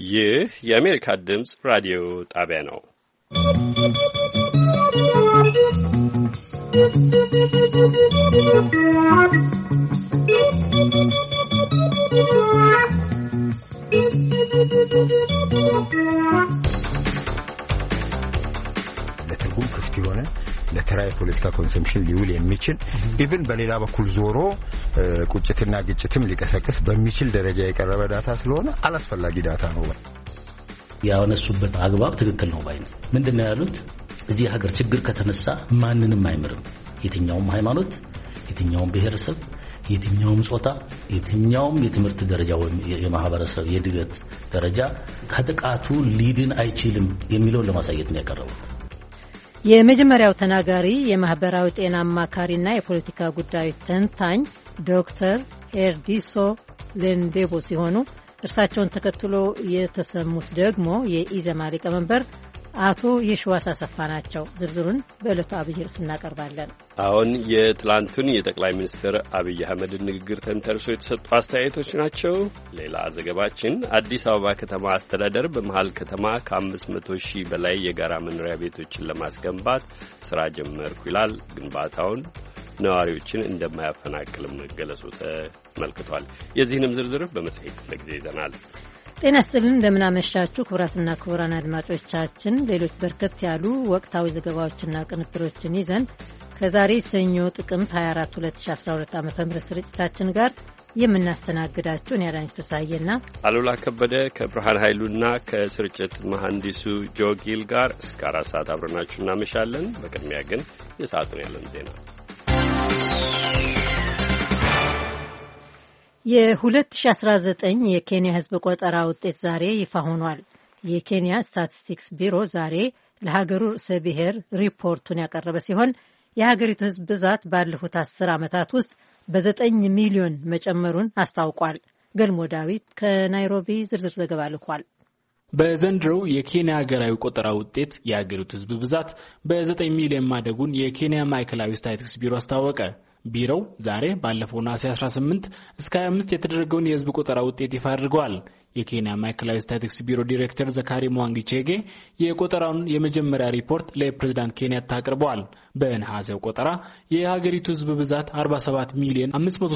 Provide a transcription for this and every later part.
ይህ የአሜሪካ ድምጽ ራዲዮ ጣቢያ ነው። ለትርጉም ክፍት የሆነ ለተራይ ፖለቲካ ኮንሰምፕሽን ሊውል የሚችል ኢቭን በሌላ በኩል ዞሮ ቁጭትና ግጭትም ሊቀሰቅስ በሚችል ደረጃ የቀረበ ዳታ ስለሆነ አላስፈላጊ ዳታ ነው። ያወነሱበት አግባብ ትክክል ነው ባይ ነው። ምንድነው ያሉት? እዚህ ሀገር ችግር ከተነሳ ማንንም አይምርም። የትኛውም ሃይማኖት፣ የትኛውም ብሔረሰብ፣ የትኛውም ጾታ፣ የትኛውም የትምህርት ደረጃ ወይም የማህበረሰብ የድገት ደረጃ ከጥቃቱ ሊድን አይችልም የሚለውን ለማሳየት ነው ያቀረቡት። የመጀመሪያው ተናጋሪ የማህበራዊ ጤና አማካሪና የፖለቲካ ጉዳዮች ተንታኝ ዶክተር ኤርዲሶ ሌንዴቦ ሲሆኑ እርሳቸውን ተከትሎ የተሰሙት ደግሞ የኢዘማ ሊቀመንበር አቶ የሽዋስ አሰፋ ናቸው። ዝርዝሩን በዕለቱ አብይ ርዕስ እናቀርባለን። አሁን የትላንቱን የጠቅላይ ሚኒስትር አብይ አህመድን ንግግር ተንተርሶ የተሰጡ አስተያየቶች ናቸው። ሌላ ዘገባችን አዲስ አበባ ከተማ አስተዳደር በመሃል ከተማ ከ500,000 በላይ የጋራ መኖሪያ ቤቶችን ለማስገንባት ስራ ጀመርኩ ይላል። ግንባታውን ነዋሪዎችን እንደማያፈናቅልም መገለጹ ተመልክቷል። የዚህንም ዝርዝር በመጽሔት ለጊዜ ይዘናል። ጤና ይስጥልን፣ እንደምናመሻችሁ ክቡራትና ክቡራን አድማጮቻችን። ሌሎች በርከት ያሉ ወቅታዊ ዘገባዎችና ቅንብሮችን ይዘን ከዛሬ ሰኞ ጥቅምት 24 2012 ዓ.ም ስርጭታችን ጋር የምናስተናግዳችሁን ያዳነች ፍስሐዬና አሉላ ከበደ ከብርሃን ኃይሉና ከስርጭት መሐንዲሱ ጆጊል ጋር እስከ 4 ሰዓት አብረናችሁ እናመሻለን። በቅድሚያ ግን የሰዓቱን ያለን ዜና። የ2019 የኬንያ ሕዝብ ቆጠራ ውጤት ዛሬ ይፋ ሆኗል። የኬንያ ስታቲስቲክስ ቢሮ ዛሬ ለሀገሩ ርዕሰ ብሔር ሪፖርቱን ያቀረበ ሲሆን የሀገሪቱ ሕዝብ ብዛት ባለፉት 10 ዓመታት ውስጥ በ9 ሚሊዮን መጨመሩን አስታውቋል። ገልሞ ዳዊት ከናይሮቢ ዝርዝር ዘገባ ልኳል። በዘንድሮው የኬንያ ሀገራዊ ቆጠራ ውጤት የሀገሪቱ ሕዝብ ብዛት በ9 ሚሊዮን ማደጉን የኬንያ ማዕከላዊ ስታቲስቲክስ ቢሮ አስታወቀ። ቢሮው ዛሬ ባለፈው ነሐሴ 18 እስከ 25 የተደረገውን የህዝብ ቆጠራ ውጤት ይፋ አድርገዋል። የኬንያ ማዕከላዊ ስታቲስቲክስ ቢሮ ዲሬክተር ዘካሪ ሙዋንጊ ቼጌ የቆጠራውን የመጀመሪያ ሪፖርት ለፕሬዝዳንት ኬንያታ አቅርበዋል። በነሐሴው ቆጠራ የሀገሪቱ ህዝብ ብዛት 47 ሚሊዮን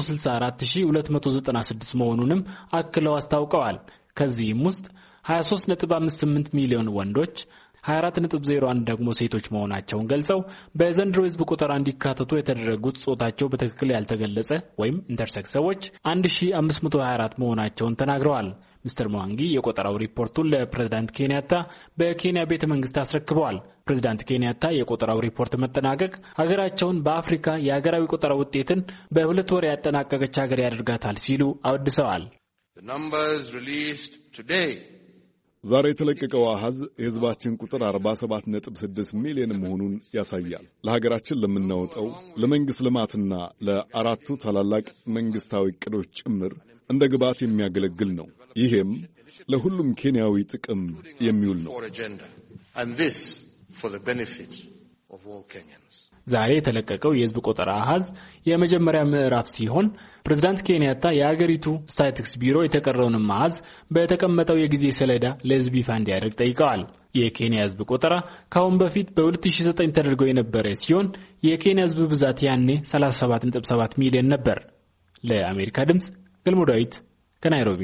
564,296 መሆኑንም አክለው አስታውቀዋል። ከዚህም ውስጥ 23.58 ሚሊዮን ወንዶች 24.01 ደግሞ ሴቶች መሆናቸውን ገልጸው በዘንድሮ ህዝብ ቆጠራ እንዲካተቱ የተደረጉት ጾታቸው በትክክል ያልተገለጸ ወይም ኢንተርሴክስ ሰዎች 1524 መሆናቸውን ተናግረዋል። ሚስተር ሙዋንጊ የቆጠራው ሪፖርቱን ለፕሬዝዳንት ኬንያታ በኬንያ ቤተ መንግስት አስረክበዋል። ፕሬዝዳንት ኬንያታ የቆጠራው ሪፖርት መጠናቀቅ ሀገራቸውን በአፍሪካ የሀገራዊ ቆጠራ ውጤትን በ2 ወር ያጠናቀቀች ሀገር ያደርጋታል ሲሉ አወድሰዋል። ዛሬ የተለቀቀው አሃዝ የህዝባችን ቁጥር 47.6 ሚሊዮን መሆኑን ያሳያል። ለሀገራችን ለምናወጣው ለመንግስት ልማትና ለአራቱ ታላላቅ መንግስታዊ ዕቅዶች ጭምር እንደ ግብዓት የሚያገለግል ነው። ይሄም ለሁሉም ኬንያዊ ጥቅም የሚውል ነው። ዛሬ የተለቀቀው የህዝብ ቆጠራ አሃዝ የመጀመሪያ ምዕራፍ ሲሆን ፕሬዝዳንት ኬንያታ የሀገሪቱ ስታቲስቲክስ ቢሮ የተቀረውንም አሃዝ በተቀመጠው የጊዜ ሰሌዳ ለህዝብ ይፋ እንዲያደርግ ጠይቀዋል። የኬንያ ህዝብ ቆጠራ ካሁን በፊት በ2009 ተደርጎ የነበረ ሲሆን የኬንያ ህዝብ ብዛት ያኔ 37.7 ሚሊዮን ነበር። ለአሜሪካ ድምጽ ገልሞ ዳዊት ከናይሮቢ።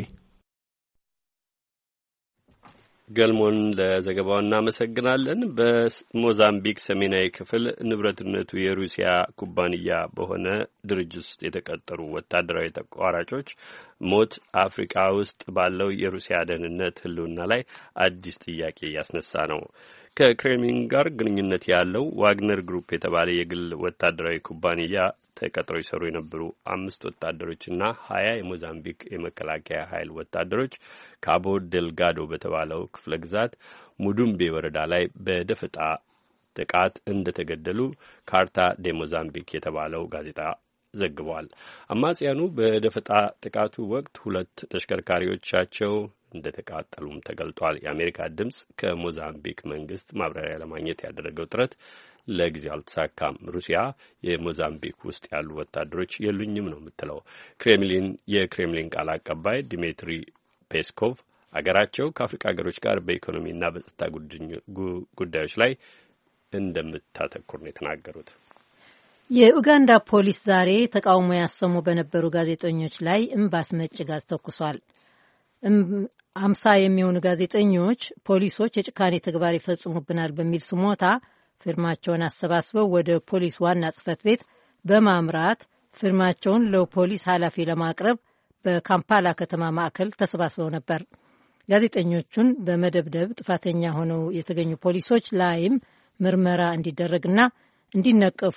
ገልሞን ለዘገባው እናመሰግናለን። በሞዛምቢክ ሰሜናዊ ክፍል ንብረትነቱ የሩሲያ ኩባንያ በሆነ ድርጅት ውስጥ የተቀጠሩ ወታደራዊ ተቋራጮች ሞት አፍሪካ ውስጥ ባለው የሩሲያ ደህንነት ህልውና ላይ አዲስ ጥያቄ እያስነሳ ነው። ከክሬምሊን ጋር ግንኙነት ያለው ዋግነር ግሩፕ የተባለ የግል ወታደራዊ ኩባንያ ተቀጥረው ይሰሩ የነበሩ 5 ወታደሮችና 20 የሞዛምቢክ የመከላከያ ኃይል ወታደሮች ካቦ ዴልጋዶ በተባለው ክፍለ ግዛት ሙዱምቤ ወረዳ ላይ በደፈጣ ጥቃት እንደተገደሉ ካርታ ዴ ሞዛምቢክ የተባለው ጋዜጣ ዘግቧል። አማጽያኑ በደፈጣ ጥቃቱ ወቅት 2 ተሽከርካሪዎቻቸው እንደተቃጠሉም ተገልጧል። የአሜሪካ ድምጽ ከሞዛምቢክ መንግስት ማብራሪያ ለማግኘት ያደረገው ጥረት ለጊዜው አልተሳካም። ሩሲያ የሞዛምቢክ ውስጥ ያሉ ወታደሮች የሉኝም ነው የምትለው። የክሬምሊን ቃል አቀባይ ዲሚትሪ ፔስኮቭ አገራቸው ከአፍሪካ ሀገሮች ጋር በኢኮኖሚና በጸጥታ ጉዳዮች ላይ እንደምታተኩር ነው የተናገሩት። የኡጋንዳ ፖሊስ ዛሬ ተቃውሞ ያሰሙ በነበሩ ጋዜጠኞች ላይ እምባስ መጭ ጋዝ ተኩሷል። 50 የሚሆኑ ጋዜጠኞች ፖሊሶች የጭካኔ ተግባር ይፈጽሙብናል በሚል ስሞታ ፊርማቸውን አሰባስበው ወደ ፖሊስ ዋና ጽሕፈት ቤት በማምራት ፊርማቸውን ለፖሊስ ኃላፊ ለማቅረብ በካምፓላ ከተማ ማዕከል ተሰባስበው ነበር። ጋዜጠኞቹን በመደብደብ ጥፋተኛ ሆነው የተገኙ ፖሊሶች ላይም ምርመራ እንዲደረግና እንዲነቀፉ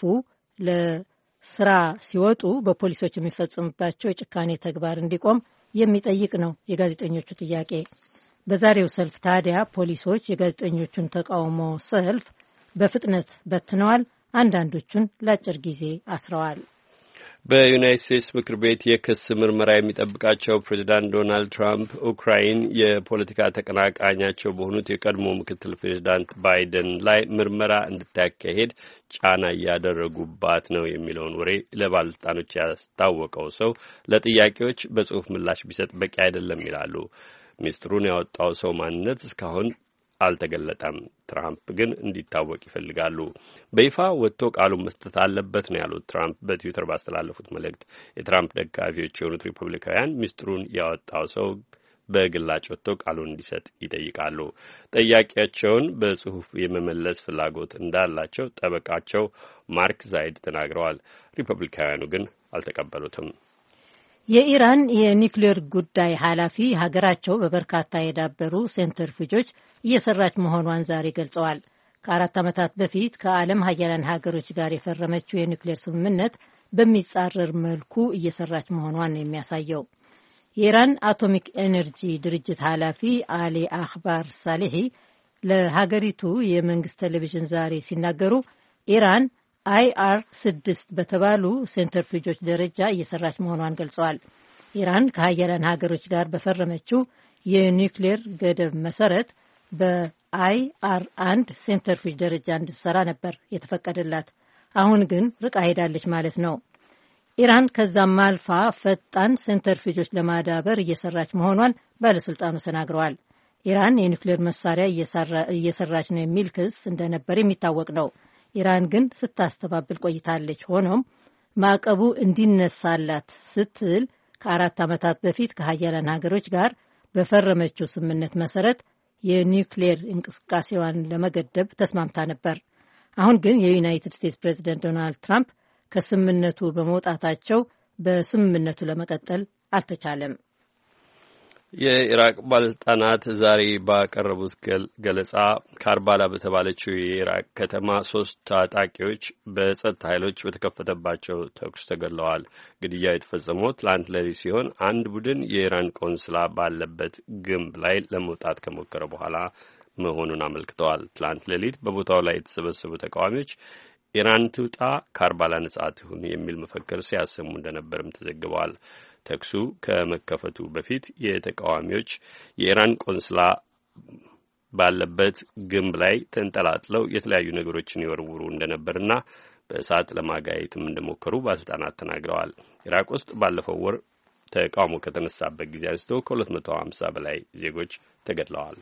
ለስራ ሲወጡ በፖሊሶች የሚፈጽምባቸው የጭካኔ ተግባር እንዲቆም የሚጠይቅ ነው የጋዜጠኞቹ ጥያቄ። በዛሬው ሰልፍ ታዲያ ፖሊሶች የጋዜጠኞቹን ተቃውሞ ሰልፍ በፍጥነት በትነዋል። አንዳንዶቹን ለአጭር ጊዜ አስረዋል። በዩናይት ስቴትስ ምክር ቤት የክስ ምርመራ የሚጠብቃቸው ፕሬዚዳንት ዶናልድ ትራምፕ ኡክራይን የፖለቲካ ተቀናቃኛቸው በሆኑት የቀድሞ ምክትል ፕሬዚዳንት ባይደን ላይ ምርመራ እንድታካሄድ ጫና እያደረጉባት ነው የሚለውን ወሬ ለባለስልጣኖች ያስታወቀው ሰው ለጥያቄዎች በጽሁፍ ምላሽ ቢሰጥ በቂ አይደለም ይላሉ። ሚስጥሩን ያወጣው ሰው ማንነት እስካሁን አልተገለጠም። ትራምፕ ግን እንዲታወቅ ይፈልጋሉ። በይፋ ወጥቶ ቃሉን መስጠት አለበት ነው ያሉት ትራምፕ በትዊተር ባስተላለፉት መልእክት። የትራምፕ ደጋፊዎች የሆኑት ሪፐብሊካውያን ሚስጥሩን ያወጣው ሰው በግላጭ ወጥቶ ቃሉን እንዲሰጥ ይጠይቃሉ። ጥያቄያቸውን በጽሁፍ የመመለስ ፍላጎት እንዳላቸው ጠበቃቸው ማርክ ዛይድ ተናግረዋል። ሪፐብሊካውያኑ ግን አልተቀበሉትም። የኢራን የኒውክሌር ጉዳይ ኃላፊ ሀገራቸው በበርካታ የዳበሩ ሴንትሪፉጆች እየሰራች መሆኗን ዛሬ ገልጸዋል። ከ4 ዓመታት በፊት ከዓለም ሀያላን ሀገሮች ጋር የፈረመችው የኒውክሌር ስምምነት በሚጻረር መልኩ እየሰራች መሆኗን ነው የሚያሳየው። የኢራን አቶሚክ ኤነርጂ ድርጅት ኃላፊ አሊ አክባር ሳሌሒ ለሀገሪቱ የመንግስት ቴሌቪዥን ዛሬ ሲናገሩ ኢራን IR-6 በተባሉ ሴንትሪፉጆች ደረጃ እየሰራች መሆኗን ገልጸዋል። ኢራን ከሀያላን ሀገሮች ጋር በፈረመችው የኒውክሌር ገደብ መሰረት በIR-1 ሴንትሪፉጅ ደረጃ እንድትሰራ ነበር የተፈቀደላት። አሁን ግን ርቃ ሄዳለች ማለት ነው። ኢራን ከዛም አልፋ ፈጣን ሴንትሪፉጆች ለማዳበር እየሰራች መሆኗን ባለስልጣኑ ተናግረዋል። ኢራን የኒውክሌር መሳሪያ እየሰራች ነው የሚል ክስ እንደነበር የሚታወቅ ነው። ኢራን ግን ስታስተባብል ቆይታለች። ሆኖም ማዕቀቡ እንዲነሳላት ስትል ከ4 ዓመታት በፊት ከሀያላን ሀገሮች ጋር በፈረመችው ስምምነት መሰረት የኒውክሌር እንቅስቃሴዋን ለመገደብ ተስማምታ ነበር። አሁን ግን የዩናይትድ ስቴትስ ፕሬዚደንት ዶናልድ ትራምፕ ከስምምነቱ በመውጣታቸው በስምምነቱ ለመቀጠል አልተቻለም። የኢራቅ ባለስልጣናት ዛሬ ባቀረቡት ገለጻ ካርባላ በተባለችው የኢራቅ ከተማ 3 ታጣቂዎች በጸጥታ ኃይሎች በተከፈተባቸው ተኩስ ተገድለዋል። ግድያው የተፈጸመው ትላንት ሌሊት ሲሆን አንድ ቡድን የኢራን ቆንስላ ባለበት ግንብ ላይ ለመውጣት ከሞከረ በኋላ መሆኑን አመልክተዋል። ትላንት ሌሊት በቦታው ላይ የተሰበሰቡ ተቃዋሚዎች ኢራን ትውጣ፣ ካርባላ ነጻ ትሁን የሚል መፈክር ሲያሰሙ እንደነበርም ተዘግበዋል። ተኩሱ ከመከፈቱ በፊት የተቃዋሚዎች የኢራን ቆንስላ ባለበት ግንብ ላይ ተንጠላጥለው የተለያዩ ነገሮችን ይወርውሩ እንደነበርና በእሳት ለማጋየትም እንደሞከሩ ባለስልጣናት ተናግረዋል። ኢራቅ ውስጥ ባለፈው ወር ተቃውሞ ከተነሳበት ጊዜ አንስቶ ከ250 በላይ ዜጎች ተገድለዋል።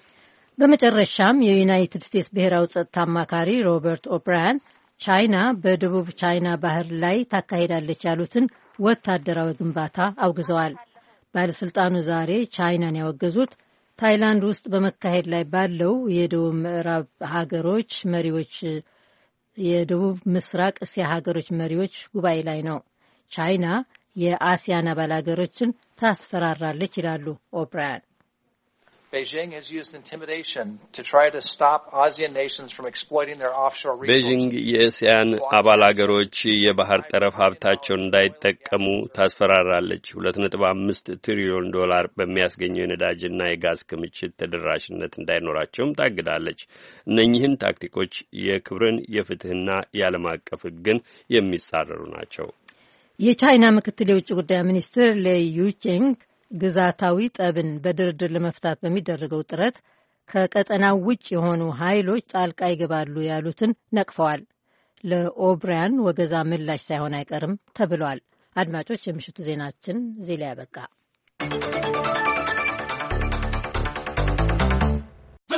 በመጨረሻም የዩናይትድ ስቴትስ ብሔራዊ ጸጥታ አማካሪ ሮበርት ኦብራያን ቻይና በደቡብ ቻይና ባህር ላይ ታካሂዳለች ያሉትን ወታደራዊ ግንባታ አውግዘዋል። ባለስልጣኑ ዛሬ ቻይናን ያወገዙት ታይላንድ ውስጥ በመካሄድ ላይ ባለው የደቡብ ምዕራብ ሀገሮች መሪዎች የደቡብ ምስራቅ እስያ ሀገሮች መሪዎች ጉባኤ ላይ ነው። ቻይና የአሲያን አባል ሀገሮችን ታስፈራራለች ይላሉ ኦብራያን። Beijing has used intimidation to try to stop ASEAN nations from exploiting their offshore resources. ቤጂንግ የእስያን አባል አገሮች የባህር ጠረፍ ሀብታቸውን እንዳይጠቀሙ ታስፈራራለች። $2.5 ትሪሊዮን በሚያስገኘው የነዳጅና የጋዝ ክምችት ተደራሽነት እንዳይኖራቸውም ታግዳለች። እነኚህን ታክቲኮች የክብርን የፍትህና የዓለም አቀፍ ሕግን የሚጻረሩ ናቸው። የቻይና ምክትል የውጭ ጉዳይ ሚኒስትር ሌዩቼንግ ግዛታዊ ጠብን በድርድር ለመፍታት በሚደረገው ጥረት ከቀጠናው ውጭ የሆኑ ኃይሎች ጣልቃ ይገባሉ ያሉትን ነቅፈዋል። ለኦብራያን ወገዛ ምላሽ ሳይሆን አይቀርም ተብሏል። አድማጮች፣ የምሽቱ ዜናችን እዚህ ላይ ያበቃ።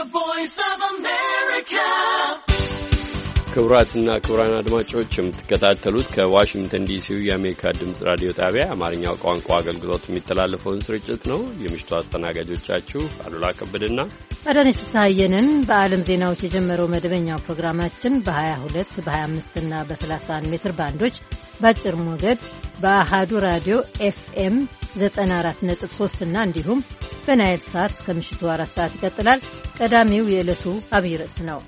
voice of America. ክቡራትና ክቡራን አድማጮች የምትከታተሉት ከዋሽንግተን ዲሲው የአሜሪካ ድምጽ ራዲዮ ጣቢያ አማርኛው ቋንቋ አገልግሎት የሚተላለፈውን ስርጭት ነው። የምሽቱ አስተናጋጆቻችሁ አሉላ ከበደና አዳነች ፍስሐየንን። በዓለም ዜናዎች የጀመረው መደበኛው ፕሮግራማችን በ22 በ25 እና በ31 ሜትር ባንዶች በአጭር ሞገድ በአሃዱ ራዲዮ ኤፍኤም 94.3 እና እንዲሁም በናይል ሳት እስከ ምሽቱ 4 ሰዓት ይቀጥላል። ቀዳሚው የዕለቱ አብይ ርዕስ ነው።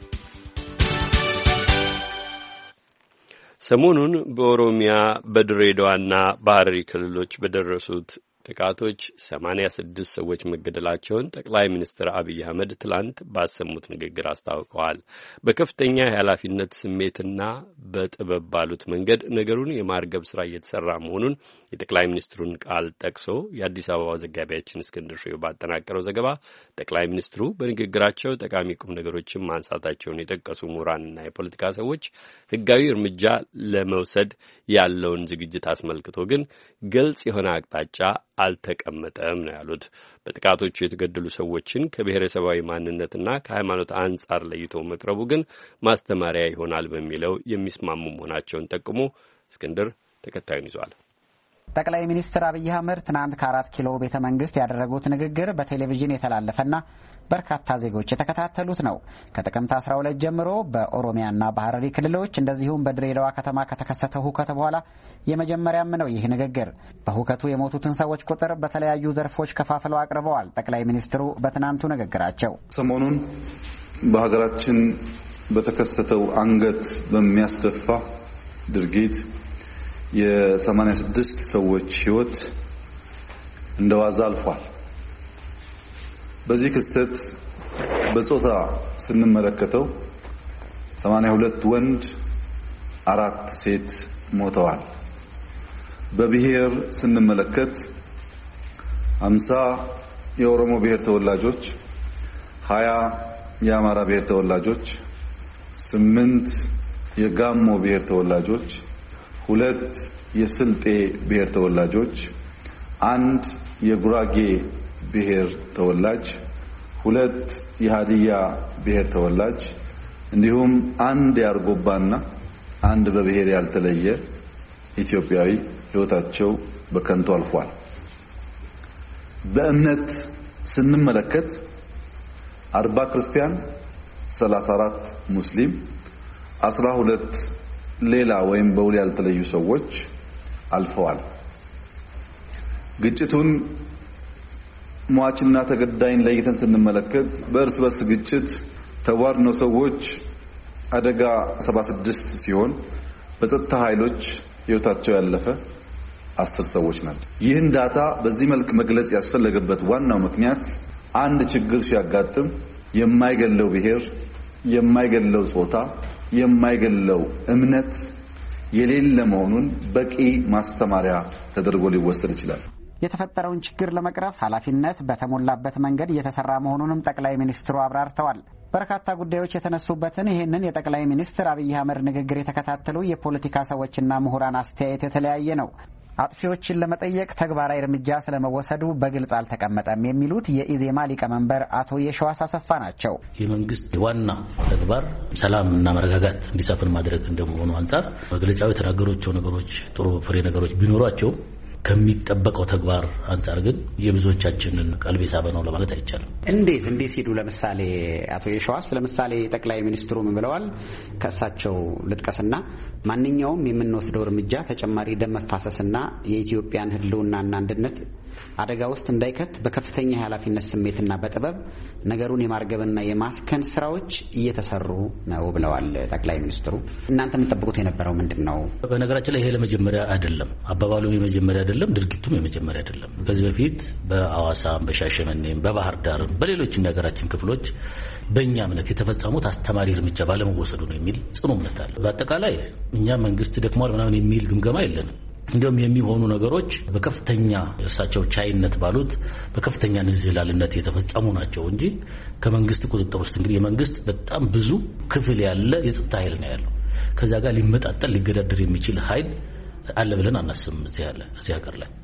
ሰሞኑን በኦሮሚያ በድሬዳዋና በሐረሪ ክልሎች በደረሱት ጥቃቶች 86 ሰዎች መገደላቸውን ጠቅላይ ሚኒስትር አብይ አህመድ ትላንት ባሰሙት ንግግር አስታውቀዋል። በከፍተኛ የኃላፊነት ስሜትና በጥበብ ባሉት መንገድ ነገሩን የማርገብ ስራ እየተሰራ መሆኑን የጠቅላይ ሚኒስትሩን ቃል ጠቅሶ የአዲስ አበባ ዘጋቢያችን እስክንድር ፍሬው ባጠናቀረው ዘገባ ጠቅላይ ሚኒስትሩ በንግግራቸው ጠቃሚ ቁም ነገሮችን ማንሳታቸውን የጠቀሱ ምሁራንና የፖለቲካ ሰዎች ሕጋዊ እርምጃ ለመውሰድ ያለውን ዝግጅት አስመልክቶ ግን ግልጽ የሆነ አቅጣጫ አልተቀመጠም ነው ያሉት። በጥቃቶቹ የተገደሉ ሰዎችን ከብሔረሰባዊ ማንነትና ከሃይማኖት አንጻር ለይቶ መቅረቡ ግን ማስተማሪያ ይሆናል በሚለው የሚስማሙ መሆናቸውን ጠቁሞ እስክንድር ተከታዩን ይዟል። ጠቅላይ ሚኒስትር አብይ አህመድ ትናንት ከ4 ኪሎ ቤተ መንግስት ያደረጉት ንግግር በቴሌቪዥን የተላለፈና በርካታ ዜጎች የተከታተሉት ነው። ከጥቅምት 12 ጀምሮ በኦሮሚያና በሐረሪ ክልሎች እንደዚሁም በድሬዳዋ ከተማ ከተከሰተው ሁከት በኋላ የመጀመሪያም ነው ይህ ንግግር። በሁከቱ የሞቱትን ሰዎች ቁጥር በተለያዩ ዘርፎች ከፋፍለው አቅርበዋል። ጠቅላይ ሚኒስትሩ በትናንቱ ንግግራቸው ሰሞኑን በሀገራችን በተከሰተው አንገት በሚያስደፋ ድርጊት የ86 ሰዎች ሕይወት እንደዋዛ አልፏል። በዚህ ክስተት በጾታ ስንመለከተው 82 ወንድ 4 ሴት ሞተዋል። በብሔር ስንመለከት 50 የኦሮሞ ብሔር ተወላጆች፣ 20 የአማራ ብሔር ተወላጆች፣ 8 የጋሞ ብሔር ተወላጆች፣ 2 የስልጤ ብሔር ተወላጆች፣ 1 የጉራጌ ብሔር ተወላጅ፣ 2 የሃዲያ ብሔር ተወላጅ እንዲሁም 1 የአርጎባና 1 በብሔር ያልተለየ ኢትዮጵያዊ ሕይወታቸው በከንቱ አልፏል። በእምነት ስንመለከት 40 ክርስቲያን፣ 34 ሙስሊም፣ 12 ሌላ ወይም በውል ያልተለዩ ሰዎች አልፈዋል። ግጭቱን ሟችና ተገዳይን ለይተን ስንመለከት በእርስ በርስ ግጭት ተዋርነው ሰዎች አደጋ 76 ሲሆን በጸጥታ ኃይሎች ሕይወታቸው ያለፈ 10 ሰዎች ናቸው። ይህን ዳታ በዚህ መልክ መግለጽ ያስፈለገበት ዋናው ምክንያት አንድ ችግር ሲያጋጥም የማይገለው ብሔር፣ የማይገለው ጾታ፣ የማይገለው እምነት የሌለ መሆኑን በቂ ማስተማሪያ ተደርጎ ሊወሰድ ይችላል። የተፈጠረውን ችግር ለመቅረፍ ኃላፊነት በተሞላበት መንገድ እየተሰራ መሆኑንም ጠቅላይ ሚኒስትሩ አብራርተዋል። በርካታ ጉዳዮች የተነሱበትን ይህንን የጠቅላይ ሚኒስትር አብይ አህመድ ንግግር የተከታተሉ የፖለቲካ ሰዎችና ምሁራን አስተያየት የተለያየ ነው። አጥፊዎችን ለመጠየቅ ተግባራዊ እርምጃ ስለመወሰዱ በግልጽ አልተቀመጠም የሚሉት የኢዜማ ሊቀመንበር አቶ የሸዋስ አሰፋ ናቸው። የመንግስት ዋና ተግባር ሰላምና መረጋጋት እንዲሰፍን ማድረግ እንደመሆኑ አንጻር መግለጫው የተናገሯቸው ነገሮች ጥሩ ፍሬ ነገሮች ቢኖሯቸው ከሚጠበቀው ተግባር አንጻር ግን የብዙዎቻችንን ቀልብ የሳበ ነው ለማለት አይቻልም። እንዴት ሲሉ ለምሳሌ አቶ የሸዋስ ለምሳሌ ጠቅላይ ሚኒስትሩ ምን ብለዋል? ከእሳቸው ልጥቀስና ማንኛውም የምንወስደው እርምጃ ተጨማሪ ደም መፋሰስና የኢትዮጵያን ሕልውናና አንድነት አደጋ ውስጥ እንዳይከት በከፍተኛ የኃላፊነት ስሜትና በጥበብ ነገሩን የማርገብና የማስከን ስራዎች እየተሰሩ ነው ብለዋል ጠቅላይ ሚኒስትሩ። እናንተ የምትጠብቁት የነበረው ምንድን ነው? በነገራችን ላይ ይሄ ለመጀመሪያ አይደለም፣ አባባሉም የመጀመሪያ አይደለም፣ ድርጊቱም የመጀመሪያ አይደለም። ከዚህ በፊት በአዋሳም፣ በሻሸመኔም፣ በባህር ዳርም በሌሎችም የሀገራችን ክፍሎች በእኛ እምነት የተፈጸሙት አስተማሪ እርምጃ ባለመወሰዱ ነው የሚል ጽኑ እምነት አለ። በአጠቃላይ እኛ መንግስት ደክሟል ምናምን የሚል ግምገማ የለንም። እንዲሁም የሚሆኑ ነገሮች በከፍተኛ እሳቸው ቻይነት ባሉት በከፍተኛ ንዝህላልነት የተፈጸሙ ናቸው እንጂ ከመንግስት ቁጥጥር ውስጥ እንግዲህ የመንግስት በጣም ብዙ ክፍል ያለ የጸጥታ ኃይል ነው ያለው። ከዛ ጋር ሊመጣጠል ሊገዳደር የሚችል ኃይል አለ ብለን አናስብም እዚህ ሀገር ላይ።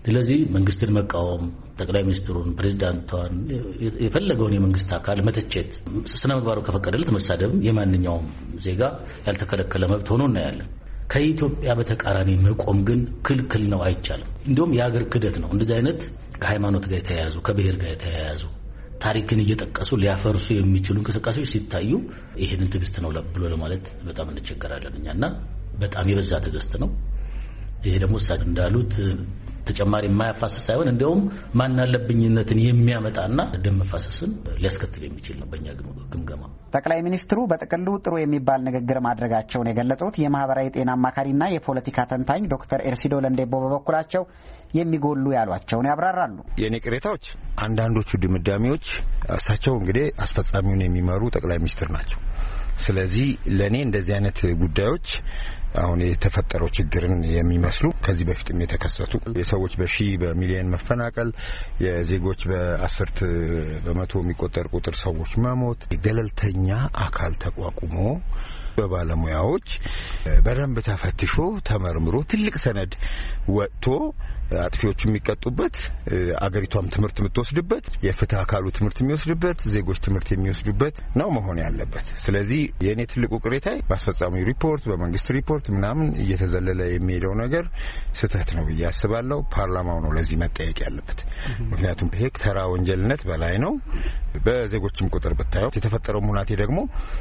ስለዚህ መንግስትን መቃወም ጠቅላይ ሚኒስትሩን ፕሬዝዳንቷን የፈለገውን የመንግስት አካል መተቸት ስነ ምግባሩ ከፈቀደለት መሳደብ የማንኛውም ዜጋ ያልተከለከለ መብት ሆኖ እናያለን። ከኢትዮጵያ በተቃራኒ መቆም ግን ክልክል ነው፣ አይቻልም። እንዲሁም የሀገር ክደት ነው። እንደዚህ አይነት ከሃይማኖት ጋር የተያያዙ ከብሔር ጋር የተያያዙ ታሪክን እየጠቀሱ ሊያፈርሱ የሚችሉ እንቅስቃሴዎች ሲታዩ ይሄንን ትዕግስት ነው ብሎ ለማለት በጣም እንቸገራለን እኛና በጣም የበዛ ትዕግስት ነው። ይሄ ደግሞ እሳቸው እንዳሉት ተጨማሪ የማያፋስስ ሳይሆን እንደውም ማናለብኝነትን የሚያመጣና ደም መፋሰስን ሊያስከትል የሚችል ነው በእኛ ግምገማ። ጠቅላይ ሚኒስትሩ በጥቅሉ ጥሩ የሚባል ንግግር ማድረጋቸውን የገለጹት የማህበራዊ ጤና አማካሪና የፖለቲካ ተንታኝ ዶክተር ኤርሲዶ ለንዴቦ በበኩላቸው የሚጎሉ ያሏቸውን ያብራራሉ። የኔ ቅሬታዎች አንዳንዶቹ ድምዳሜዎች እሳቸው እንግዲህ አስፈጻሚውን የሚመሩ ጠቅላይ ሚኒስትር ናቸው። ስለዚህ ለኔ እንደዚህ አይነት ጉዳዮች አሁን የተፈጠረው ችግርን የሚመስሉ ከዚህ በፊትም የተከሰቱ የሰዎች በሺህ በሚሊዮን መፈናቀል፣ የዜጎች በአስርት በመቶ የሚቆጠር ቁጥር ሰዎች መሞት ገለልተኛ አካል ተቋቁሞ በባለሙያዎች በደንብ ተፈትሾ ተመርምሮ ትልቅ ሰነድ ወጥቶ አጥፊዎቹ የሚቀጡበት አገሪቷም ትምህርት የምትወስድበት የፍትህ አካሉ ትምህርት የሚወስድበት ዜጎች ትምህርት የሚወስዱበት ነው መሆን ያለበት። ስለዚህ የኔ ትልቁ ቅሬታ በአስፈጻሚው ሪፖርት በመንግስት ሪፖርት ምናምን እየተዘለለ የሚሄደው ነገር ስህተት ነው ብዬ አስባለሁ። ፓርላማው ነው ለዚህ መጠየቅ ያለበት። ምክንያቱም ይሄ ተራ ወንጀልነት በላይ ነው። በዜጎችም ቁጥር ብታዩት የተፈጠረው ሙናቴ ደግሞ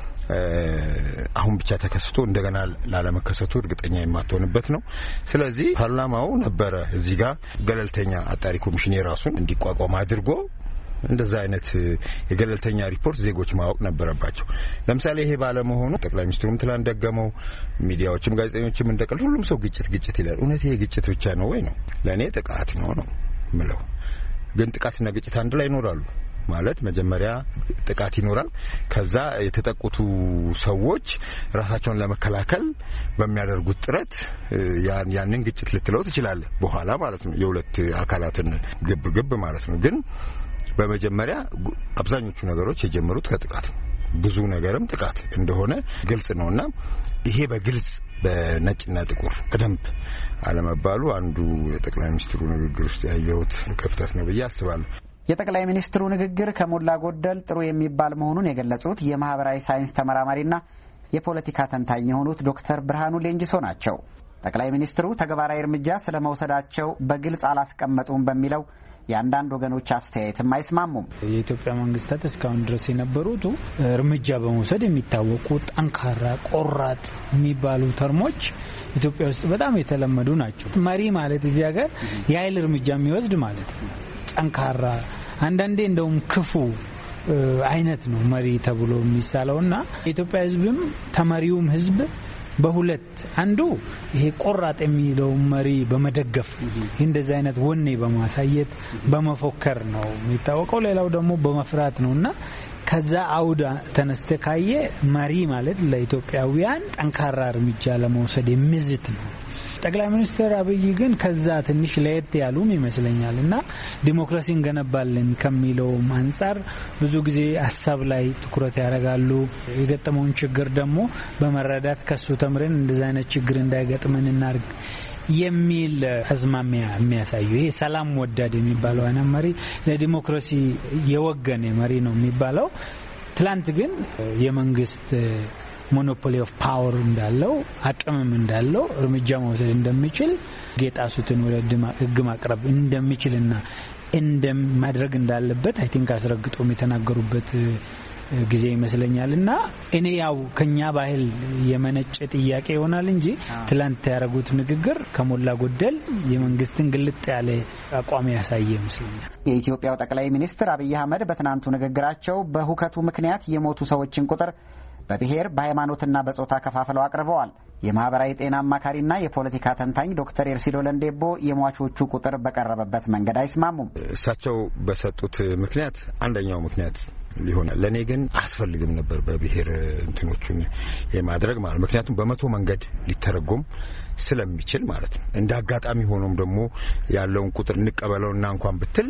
አሁን ብቻ ተከስቶ እንደገና ላለመከሰቱ እርግጠኛ የማትሆንበት ነው። ስለዚህ ፓርላማው ነበረ እዚህ ጋር ገለልተኛ አጣሪ ኮሚሽን የራሱን እንዲቋቋም አድርጎ እንደዛ አይነት የገለልተኛ ሪፖርት ዜጎች ማወቅ ነበረባቸው። ለምሳሌ ይሄ ባለመሆኑ ጠቅላይ ሚኒስትሩም ትላንት ደገመው፣ ሚዲያዎችም ጋዜጠኞችም እንደቀል ሁሉም ሰው ግጭት ይላል። እውነት ይሄ ግጭት ብቻ ነው ወይ ነው? ለኔ ጥቃት ነው ምለው። ግን ጥቃትና ግጭት አንድ ላይ ይኖራሉ ማለት መጀመሪያ ጥቃት ይኖራል። ከዛ የተጠቁቱ ሰዎች ራሳቸውን ለመከላከል በሚያደርጉት ጥረት ያንን ግጭት ልትለው ትችላለህ በኋላ ማለት ነው። የሁለት አካላትን ግብ ማለት ነው። ግን በመጀመሪያ አብዛኞቹ ነገሮች የጀመሩት ከጥቃት ነው። ብዙ ነገርም ጥቃት እንደሆነ ግልጽ ነውና ይሄ በግልጽ በነጭና ጥቁር በደንብ አለመባሉ አንዱ የጠቅላይ ሚኒስትሩ ንግግር ውስጥ ያየሁት ክፍተት ነው ብዬ አስባለሁ። የጠቅላይ ሚኒስትሩ ንግግር ከሞላ ጎደል ጥሩ የሚባል መሆኑን የገለጹት የማህበራዊ ሳይንስ ተመራማሪና የፖለቲካ ተንታኝ የሆኑት ዶክተር ብርሃኑ ሌንጂሶ ናቸው። ጠቅላይ ሚኒስትሩ ተግባራዊ እርምጃ ስለመውሰዳቸው በግልጽ አላስቀመጡም በሚለው የአንዳንድ ወገኖች አስተያየትም አይስማሙም። የኢትዮጵያ መንግስታት እስካሁን ድረስ የነበሩት እርምጃ በመውሰድ የሚታወቁ ጠንካራ፣ ቆራጥ የሚባሉ ተርሞች ኢትዮጵያ ውስጥ በጣም የተለመዱ ናቸው። መሪ ማለት እዚህ ሀገር የኃይል እርምጃ የሚወስድ ማለት ነው። ጠንካራ፣ አንዳንዴ እንደውም ክፉ አይነት ነው መሪ ተብሎ የሚሳለውና የኢትዮጵያ ሕዝብም ተመሪውም ሕዝብ በሁለት አንዱ ይሄ ቆራጥ የሚለው መሪ በመደገፍ እንደዚህ አይነት ወኔ በማሳየት በመፎከር ነው የሚታወቀው። ሌላው ደግሞ በመፍራት ነውና ከዛ አውዳ ተነስተ ካየ መሪ ማለት ለኢትዮጵያውያን ጠንካራ እርምጃ ለመውሰድ የሚዝት ነው። ጠቅላይ ሚኒስትር አብይ ግን ከዛ ትንሽ ለየት ያሉም ይመስለኛል እና ዲሞክራሲን ገነባለን ከሚለው አንጻር ብዙ ጊዜ ሀሳብ ላይ ትኩረት ያደርጋሉ። የገጠመውን ችግር ደግሞ በመረዳት ከሱ ተምረን እንደዛ አይነት ችግር እንዳይገጥመን እናርግ የሚል አዝማሚያ የሚያሳዩ ይሄ ሰላም ወዳድ የሚባለው አይነት መሪ ለዲሞክራሲ የወገነ መሪ ነው የሚባለው። ትላንት ግን የመንግስት ሞኖፖሊ ኦፍ ፓወር እንዳለው አቅምም እንዳለው እርምጃ መውሰድ እንደሚችል ጌጣሱትን ወደ ህግ ማቅረብ እንደሚችልና እንደማድረግ እንዳለበት አይ ቲንክ አስረግጦም የተናገሩበት ጊዜ ይመስለኛልና እኔ ያው ከኛ ባህል የመነጨ ጥያቄ ይሆናል እንጂ ትላንት ያደረጉት ንግግር ከሞላ ጎደል የመንግስትን ግልጥ ያለ አቋም ያሳየ ይመስለኛል። የኢትዮጵያው ጠቅላይ ሚኒስትር አብይ አህመድ በትናንቱ ንግግራቸው በሁከቱ ምክንያት የሞቱ ሰዎችን ቁጥር በብሔር በሃይማኖትና በጾታ ከፋፍለው አቅርበዋል። የማህበራዊ ጤና አማካሪና የፖለቲካ ተንታኝ ዶክተር ኤርሲዶ ለንዴቦ የሟቾቹ ቁጥር በቀረበበት መንገድ አይስማሙም። እሳቸው በሰጡት ምክንያት አንደኛው ምክንያት ሊሆናል። ለኔ ግን አስፈልግም ነበር በብሔር እንትኖቹን የማድረግ ማለት ምክንያቱም በመቶ መንገድ ሊተረጎም ስለሚችል ማለት ነው። እንደ አጋጣሚ ሆኖም ደግሞ ያለውን ቁጥር እንቀበለውና እንኳን ብትል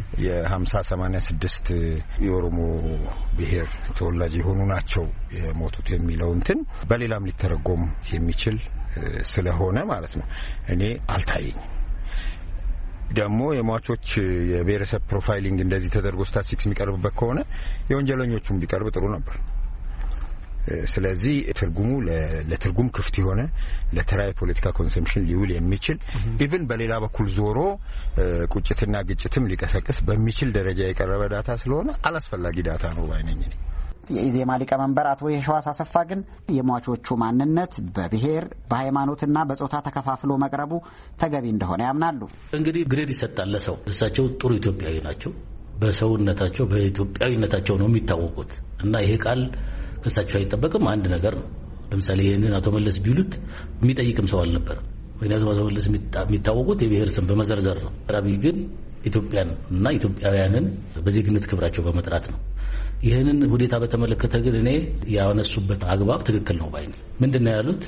የ50 86 የኦሮሞ ብሔር ተወላጅ የሆኑ ናቸው የሞቱት የሚለው እንትን በሌላም ሊተረጎም የሚችል ስለሆነ ማለት ነው እኔ አልታየኝም። ደግሞ የሟቾች የብሔረሰብ ፕሮፋይሊንግ እንደዚህ ተደርጎ ስታቲስቲክስ የሚቀርብበት ከሆነ የወንጀለኞቹም ቢቀርብ ጥሩ ነበር። ስለዚህ ትርጉሙ ለትርጉም ክፍት የሆነ ለተራይ ፖለቲካ ኮንሰምፕሽን ሊውል የሚችል ኢቭን በሌላ በኩል ዞሮ ቁጭትና ግጭትም ሊቀሰቅስ በሚችል ደረጃ የቀረበ ዳታ ስለሆነ አላስፈላጊ ዳታ ነው ባይነኝ። የኢዜማ ሊቀመንበር አቶ የሸዋስ አሰፋ ግን የሟቾቹ ማንነት በብሔር በሃይማኖትና በጾታ ተከፋፍሎ መቅረቡ ተገቢ እንደሆነ ያምናሉ። እንግዲህ ግሬድ ይሰጣል ለሰው። እሳቸው ጥሩ ኢትዮጵያዊ ናቸው። በሰውነታቸው በኢትዮጵያዊነታቸው ነው የሚታወቁት እና ይሄ ቃል ከእሳቸው አይጠበቅም። አንድ ነገር ነው። ለምሳሌ ይሄንን አቶ መለስ ቢሉት የሚጠይቅም ሰው አልነበረም። ምክንያቱም አቶ መለስ የሚታወቁት የብሔር ስም በመዘርዘር ነው። አብይ ግን ኢትዮጵያን እና ኢትዮጵያውያንን በዜግነት ክብራቸው በመጥራት ነው። ይሄንን ሁኔታ በተመለከተ ግን እኔ ያነሱበት አግባብ ትክክል ነው ባይ ነኝ። ምንድነው ያሉት?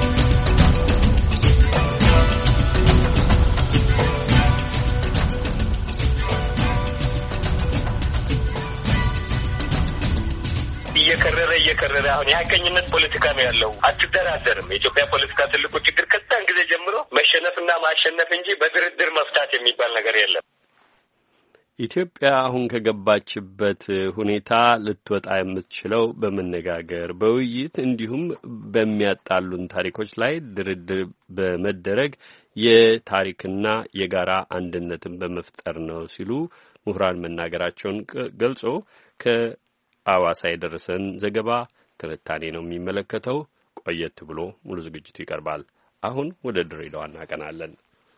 እየከረረ አሁን የሀቀኝነት ፖለቲካ ነው ያለው። አትደራደርም። የኢትዮጵያ ፖለቲካ ትልቁ ችግር ከዛን ጊዜ ጀምሮ መሸነፍና ማሸነፍ እንጂ በድርድር መፍታት የሚባል ነገር የለም። ኢትዮጵያ አሁን ከገባችበት ሁኔታ ልትወጣ የምትችለው በመነጋገር በውይይት እንዲሁም በሚያጣሉን ታሪኮች ላይ ድርድር በመደረግ የታሪክና የጋራ አንድነትን በመፍጠር ነው ሲሉ ምሁራን መናገራቸውን ገልጾ ከአዋሳ የደረሰን ዘገባ ትንታኔ ነው የሚመለከተው። ቆየት ብሎ ሙሉ ዝግጅቱ ይቀርባል። አሁን ወደ ድሬዳዋ እናቀናለን።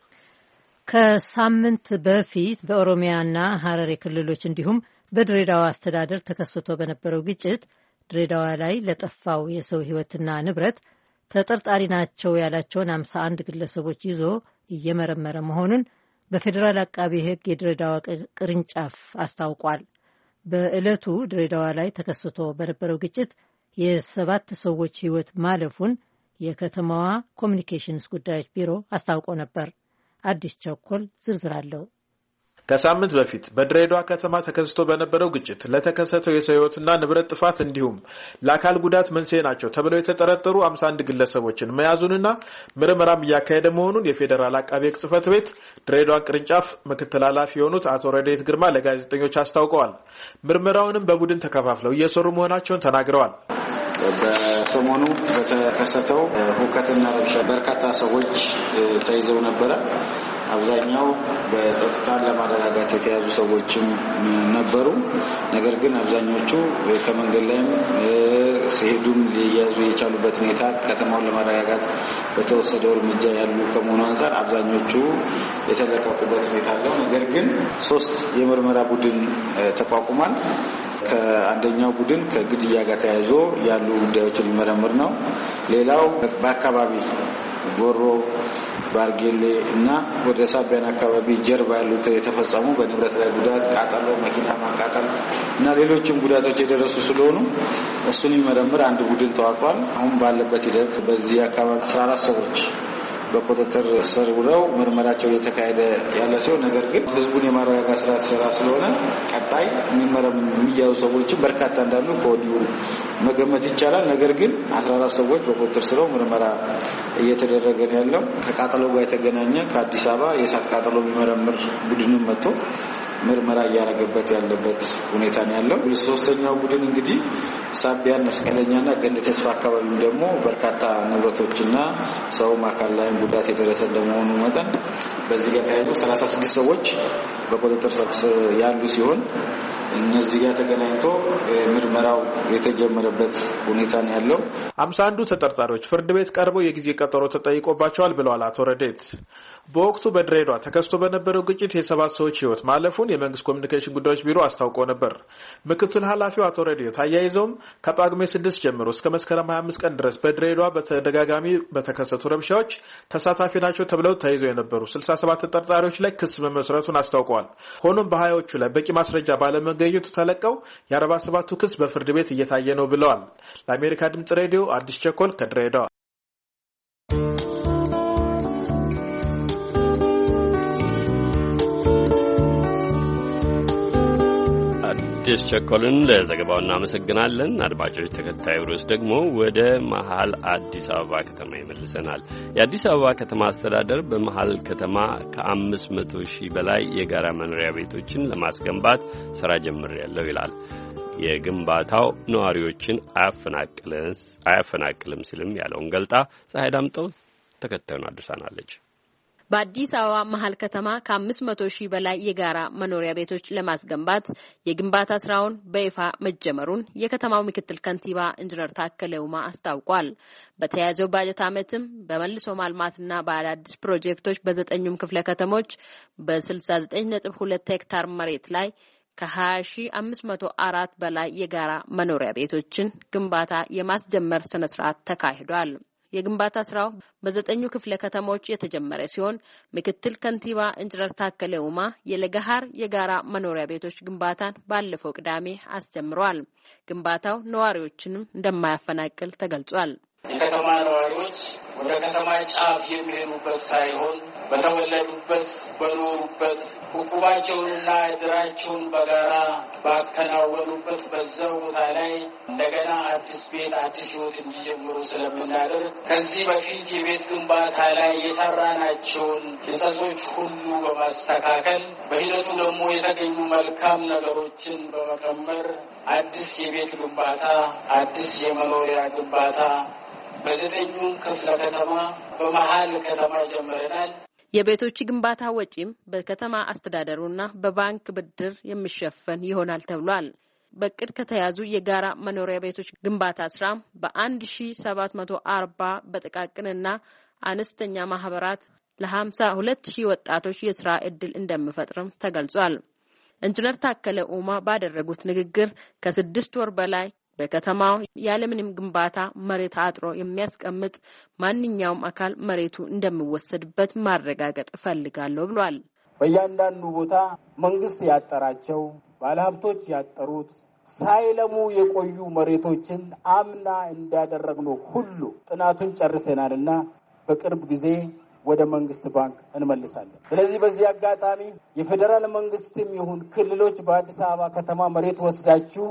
ከሳምንት በፊት በኦሮሚያና ሐረሪ ክልሎች እንዲሁም በድሬዳዋ አስተዳደር ተከስቶ በነበረው ግጭት ድሬዳዋ ላይ ለጠፋው የሰው ሕይወትና ንብረት ተጠርጣሪ ናቸው ያላቸውን 51 ግለሰቦች ይዞ እየመረመረ መሆኑን በፌዴራል አቃቤ ሕግ የድሬዳዋ ቅርንጫፍ አስታውቋል። በዕለቱ ድሬዳዋ ላይ ተከስቶ በነበረው ግጭት የ7 ሰዎች ሕይወት ማለፉን የከተማዋ ኮሚኒኬሽንስ ጉዳዮች ቢሮ አስታውቆ ነበር። አዲስ ቸኮል ዝርዝር አለው። ከሳምንት በፊት በድሬዳዋ ከተማ ተከስቶ በነበረው ግጭት ለተከሰተው የሰው ሕይወትና ንብረት ጥፋት እንዲሁም ለአካል ጉዳት መንስኤ ናቸው ተብለው የተጠረጠሩ 51 ግለሰቦችን መያዙንና ምርመራም እያካሄደ መሆኑን የፌዴራል አቃቤ ሕግ ጽሕፈት ቤት ድሬዳዋ ቅርንጫፍ ምክትል ኃላፊ የሆኑት አቶ ረዴት ግርማ ለጋዜጠኞች አስታውቀዋል። ምርመራውንም በቡድን ተከፋፍለው እየሰሩ መሆናቸውን ተናግረዋል። በሰሞኑ በተከሰተው ሁከትና ረብሻ በርካታ ሰዎች ተይዘው ነበረ። አብዛኛው በጸጥታ ለማረጋጋት የተያዙ ሰዎችም ነበሩ። ነገር ግን አብዛኞቹ ከመንገድ ላይም ሲሄዱም ሊያዙ የቻሉበት ሁኔታ ከተማውን ለማረጋጋት በተወሰደው እርምጃ ያሉ ከመሆኑ አንፃር አብዛኞቹ የተለቀቁበት ሁኔታ አለው። ነገር ግን 3 የምርመራ ቡድን ተቋቁሟል። ከአንደኛው ቡድን ከግድያ ጋር ተያይዞ ያሉ ጉዳዮችን ሊመረምር ነው። ሌላው በአካባቢ ጎሮ ባርጌሌ እና ወደ ሳቢያን አካባቢ ጀርባ ያሉት የተፈጸሙ በንብረት ላይ ጉዳት፣ ቃጠሎ፣ መኪና ማቃጠል እና ሌሎችም ጉዳቶች የደረሱ ስለሆኑ እሱን የሚመረምር አንድ ቡድን ተዋቅሯል። አሁን ባለበት ሂደት በዚህ አካባቢ 14 ሰዎች በቁጥጥር ስር ውለው ምርመራቸው እየተካሄደ ያለ ሲሆን ነገር ግን ህዝቡን የማረጋጋት ስራ ተሰራ ስለሆነ ቀጣይ የሚያዙ ሰዎችን በርካታ እንዳሉ ከወዲሁ መገመት ይቻላል። ነገር ግን 14 ሰዎች በቁጥጥር ስር ምርመራ እየተደረገ ነው ያለው። ከቃጠሎ ጋር የተገናኘ ከአዲስ አበባ የእሳት ቃጠሎ የሚመረምር ቡድንም መጥቶ ምርመራ እያደረገበት ያለበት ሁኔታ ነው ያለው። ሶስተኛው ቡድን እንግዲህ ሳቢያን መስቀለኛና ገንደ ተስፋ አካባቢም ደግሞ በርካታ ንብረቶችና ሰውም አካል ላይ ጉዳት የደረሰ እንደመሆኑ መጠን በዚህ ጋር ተያይዞ 36 ሰዎች በቁጥጥር ስር ያሉ ሲሆን እነዚህ ጋር ተገናኝቶ ምርመራው የተጀመረበት ሁኔታ ነው ያለው። 51 ተጠርጣሪዎች ፍርድ ቤት ቀርበው የጊዜ ቀጠሮ ተጠይቆባቸዋል ብለዋል አቶ ረዴት። በወቅቱ በድሬዳዋ ተከስቶ በነበረው ግጭት የ7 ሰዎች ሕይወት ማለፉን የመንግስት ኮሚኒኬሽን ጉዳዮች ቢሮ አስታውቆ ነበር። ምክትል ኃላፊው አቶ ረዴት አያይዘውም ከጳጉሜ 6 ጀምሮ እስከ መስከረም 25 ቀን ድረስ በድሬዳዋ በተደጋጋሚ በተከሰቱ ረብሻዎች ተሳታፊ ናቸው ተብለው ተይዘው የነበሩ 67 ተጠርጣሪዎች ላይ ክስ መመስረቱን አስታውቀዋል። ሆኖም በ20ዎቹ ላይ በቂ ማስረጃ ባለመገኘቱ ተለቀው የ47ቱ ክስ በፍርድ ቤት እየታየ ነው ብለዋል። ለአሜሪካ ድምጽ ሬዲዮ አዲስ ቸኮል ከድሬዳዋ። አዲስ ቸኮልን ለዘገባው እናመሰግናለን። አድማጮች ተከታዩ ርዕስ ደግሞ ወደ መሃል አዲስ አበባ ከተማ ይመልሰናል። የአዲስ አበባ ከተማ አስተዳደር በመሃል ከተማ ከ500,000 በላይ የጋራ መኖሪያ ቤቶችን ለማስገንባት ስራ ጀምሬያለሁ ይላል። የግንባታው ነዋሪዎችን አያፈናቅልም ሲልም ያለውን ገልጣ ፀሐይ ዳምጠው ተከታዩን አድርሳናለች። በአዲስ አበባ መሃል ከተማ ከ500,000 በላይ የጋራ መኖሪያ ቤቶች ለማስገንባት የግንባታ ስራውን በይፋ መጀመሩን የከተማው ምክትል ከንቲባ ኢንጂነር ታከለ ኡማ አስታውቋል። በተያያዘው ባጀት ዓመትም በመልሶ ማልማትና በአዳዲስ ፕሮጀክቶች በ9ኙም ክፍለ ከተሞች በ69.2 ሄክታር መሬት ላይ ከ20,504 በላይ የጋራ መኖሪያ ቤቶችን ግንባታ የማስጀመር ስነ ስርዓት ተካሂዷል። የግንባታ ስራው በ9ኙ ክፍለ ከተሞች የተጀመረ ሲሆን ምክትል ከንቲባ ኢንጂነር ታከለ ኡማ የለገሃር የጋራ መኖሪያ ቤቶች ግንባታን ባለፈው ቅዳሜ አስጀምረዋል። ግንባታው ነዋሪዎችንም እንደማያፈናቅል ተገልጿል። የከተማ ነዋሪዎች ወደ ከተማ ጫፍ የሚሄዱበት ሳይሆን በተወለዱበት በኖሩበት ሁኩባቸውንና እድራቸውን በጋራ ባከናወኑበት በዛው ቦታ ላይ እንደገና አዲስ ቤት አዲስ ህይወት እንዲጀምሩ ስለምናደርግ ከዚህ በፊት የቤት ግንባታ ላይ የሰራናቸውን ህጸጾች ሁሉ በማስተካከል በሂደቱ ደግሞ የተገኙ መልካም ነገሮችን በመቀመር አዲስ የቤት ግንባታ አዲስ የመኖሪያ ግንባታ በ9ኙም ክፍለ ከተማ በመሃል ከተማ ጀምረናል። የቤቶች ግንባታ ወጪም በከተማ አስተዳደሩና በባንክ ብድር የሚሸፈን ይሆናል ተብሏል። በቅድ ከተያዙ የጋራ መኖሪያ ቤቶች ግንባታ ስራ በ1740 በጥቃቅንና አነስተኛ ማህበራት ለ52,000 ወጣቶች የስራ ዕድል እንደሚፈጥርም ተገልጿል። ኢንጂነር ታከለ ኡማ ባደረጉት ንግግር ከ6 ወር በላይ በከተማው ያለምንም ግንባታ መሬት አጥሮ የሚያስቀምጥ ማንኛውም አካል መሬቱ እንደሚወሰድበት ማረጋገጥ እፈልጋለሁ ብሏል። በእያንዳንዱ ቦታ መንግስት ያጠራቸው ባለሀብቶች ያጠሩት ሳይለሙ የቆዩ መሬቶችን አምና እንዳደረግነው ሁሉ ጥናቱን ጨርሰናልና በቅርብ ጊዜ ወደ መንግስት ባንክ እንመልሳለን። ስለዚህ በዚህ አጋጣሚ የፌዴራል መንግስትም ይሁን ክልሎች በአዲስ አበባ ከተማ መሬት ወስዳችሁ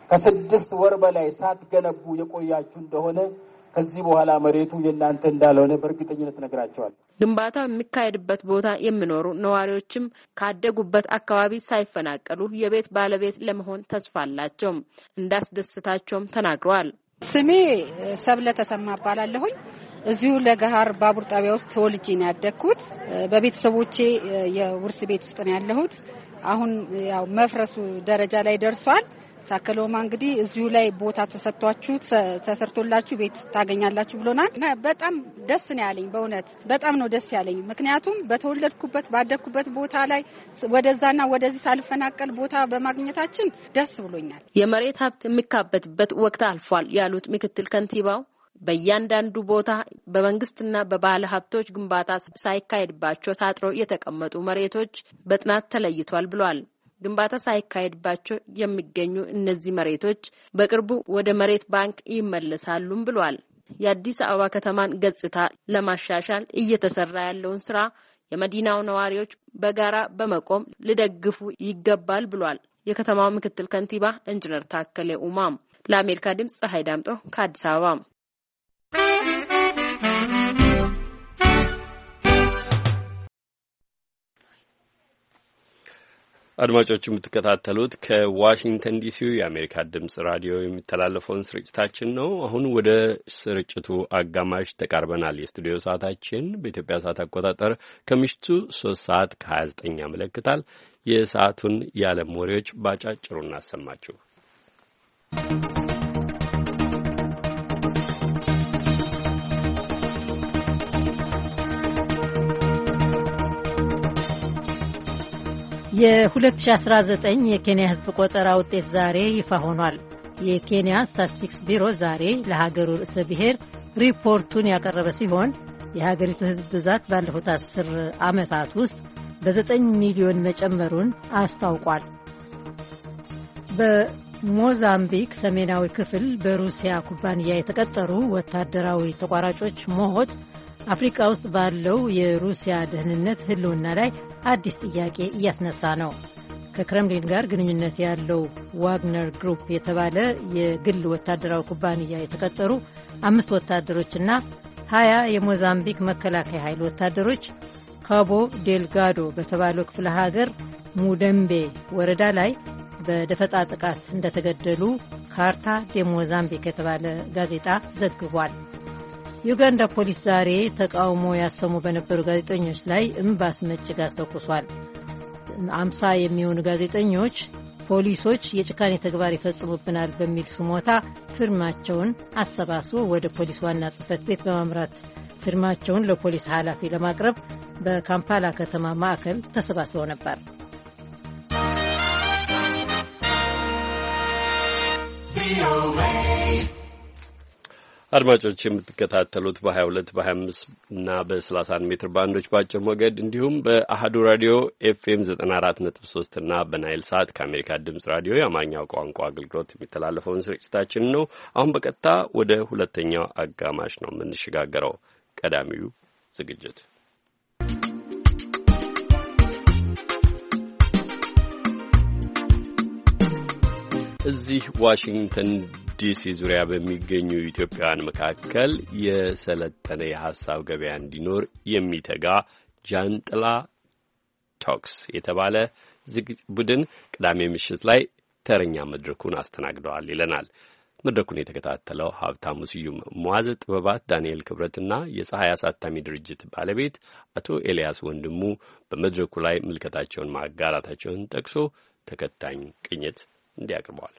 ከ6 ወር በላይ ሳትገነቡ የቆያችሁ እንደሆነ ከዚህ በኋላ መሬቱ የእናንተ እንዳልሆነ በእርግጠኝነት ነግራቸዋል። ግንባታው የሚካሄድበት ቦታ የሚኖሩ ነዋሪዎችም ካደጉበት አካባቢ ሳይፈናቀሉ የቤት ባለቤት ለመሆን ተስፋ አላቸው እንዳስደስታቸውም ተናግረዋል። ስሜ ሰብለ ተሰማ እባላለሁኝ። እዚሁ ለገሃር ባቡር ጣቢያ ውስጥ ተወልጄ ነው ያደግኩት። በቤተሰቦቼ የውርስ ቤት ውስጥ ነው ያለሁት። አሁን ያው መፍረሱ ደረጃ ላይ ደርሷል። ታከለውማ እንግዲህ እዚሁ ላይ ቦታ ተሰጥቷችሁ ተሰርቶላችሁ ቤት ታገኛላችሁ ብሎናል። በጣም ደስ ነው ያለኝ። በእውነት በጣም ነው ደስ ያለኝ። ምክንያቱም በተወለድኩበት ባደግኩበት ቦታ ላይ ወደዛና ወደዚህ ሳልፈናቀል ቦታ በማግኘታችን ደስ ብሎኛል። የመሬት ሀብት የሚካበትበት ወቅት አልፏል ያሉት ምክትል ከንቲባው በእያንዳንዱ ቦታ በመንግስትና በባለ ሀብቶች ግንባታ ሳይካሄድባቸው ታጥረው የተቀመጡ መሬቶች በጥናት ተለይቷል ብሏል። ግንባታ ሳይካሄድባቸው የሚገኙ እነዚህ መሬቶች በቅርቡ ወደ መሬት ባንክ ይመለሳሉም ብሏል። የአዲስ አበባ ከተማን ገጽታ ለማሻሻል እየተሰራ ያለውን ስራ የመዲናው ነዋሪዎች በጋራ በመቆም ሊደግፉ ይገባል ብሏል። የከተማው ምክትል ከንቲባ ኢንጂነር ታከለ ኡማም። ለአሜሪካ ድምጽ ፀሐይ ዳምጦ ከአዲስ አበባ። አድማጮች የምትከታተሉት ከዋሽንግተን ዲሲው የአሜሪካ ድምጽ ራዲዮ የሚተላለፈውን ስርጭታችን ነው። አሁን ወደ ስርጭቱ አጋማሽ ተቃርበናል። የስቱዲዮ ሰዓታችን በኢትዮጵያ ሰዓት አቆጣጠር ከምሽቱ 3 ከ29 ያመለክታል። የሰዓቱን የዓለም ወሬዎች ባጫጭሩ እናሰማችሁ። የ2019 የኬንያ ሕዝብ ቆጠራ ውጤት ዛሬ ይፋ ሆኗል። የኬንያ ስታቲስቲክስ ቢሮ ዛሬ ለሀገሩ ርዕሰ ብሔር ሪፖርቱን ያቀረበ ሲሆን የሀገሪቱ ሕዝብ ብዛት ባለፉት 10 ዓመታት ውስጥ በ9 ሚሊዮን መጨመሩን አስታውቋል። በሞዛምቢክ ሰሜናዊ ክፍል በሩሲያ ኩባንያ የተቀጠሩ ወታደራዊ ተቋራጮች ሞት አፍሪካ ውስጥ ባለው የሩሲያ ደህንነት ህልውና ላይ አዲስ ጥያቄ እያስነሳ ነው። ከክሬምሊን ጋር ግንኙነት ያለው ዋግነር ግሩፕ የተባለ የግል ወታደራዊ ኩባንያ የተቀጠሩ 5 ወታደሮችና 20 የሞዛምቢክ መከላከያ ኃይል ወታደሮች ካቦ ዴልጋዶ በተባለው ክፍለ ሀገር ሙደምቤ ወረዳ ላይ በደፈጣ ጥቃት እንደተገደሉ ካርታ ዴ ሞዛምቢክ የተባለ ጋዜጣ ዘግቧል። ዩጋንዳ ፖሊስ ዛሬ ተቃውሞ ያሰሙ በነበሩ ጋዜጠኞች ላይ እምባስ መጭ ጋዝ ተኩሷል። 50 የሚሆኑ ጋዜጠኞች ፖሊሶች የጭካኔ ተግባር ይፈጽሙብናል በሚል ስሞታ ፊርማቸውን አሰባስበው ወደ ፖሊስ ዋና ጽሕፈት ቤት በማምራት ፊርማቸውን ለፖሊስ ኃላፊ ለማቅረብ በካምፓላ ከተማ ማዕከል ተሰባስበው ነበር። አድማጮች የምትከታተሉት በ22 በ25 እና በ31 ሜትር ባንዶች ባጭር ሞገድ እንዲሁም በአሃዱ ራዲዮ ኤፍኤም 94.3 እና በናይል ሳት ከአሜሪካ ድምጽ ራዲዮ የአማርኛው ቋንቋ አገልግሎት የሚተላለፈውን ስርጭታችን ነው። አሁን በቀጥታ ወደ ሁለተኛው አጋማሽ ነው የምንሸጋገረው። ቀዳሚው ዝግጅት እዚህ ዋሽንግተን ዲሲ ዙሪያ በሚገኙ ኢትዮጵያውያን መካከል የሰለጠነ የሐሳብ ገበያ እንዲኖር የሚተጋ ጃንጥላ ቶክስ የተባለ ቡድን ቅዳሜ ምሽት ላይ ተረኛ መድረኩን አስተናግደዋል ይለናል። መድረኩን የተከታተለው ሀብታሙ ስዩም መዋዘ ጥበባት ዳንኤል ክብረትና የፀሐይ አሳታሚ ድርጅት ባለቤት አቶ ኤልያስ ወንድሙ በመድረኩ ላይ ምልከታቸውን ማጋራታቸውን ጠቅሶ ተከታኝ ቅኝት እንዲያቀርበዋል።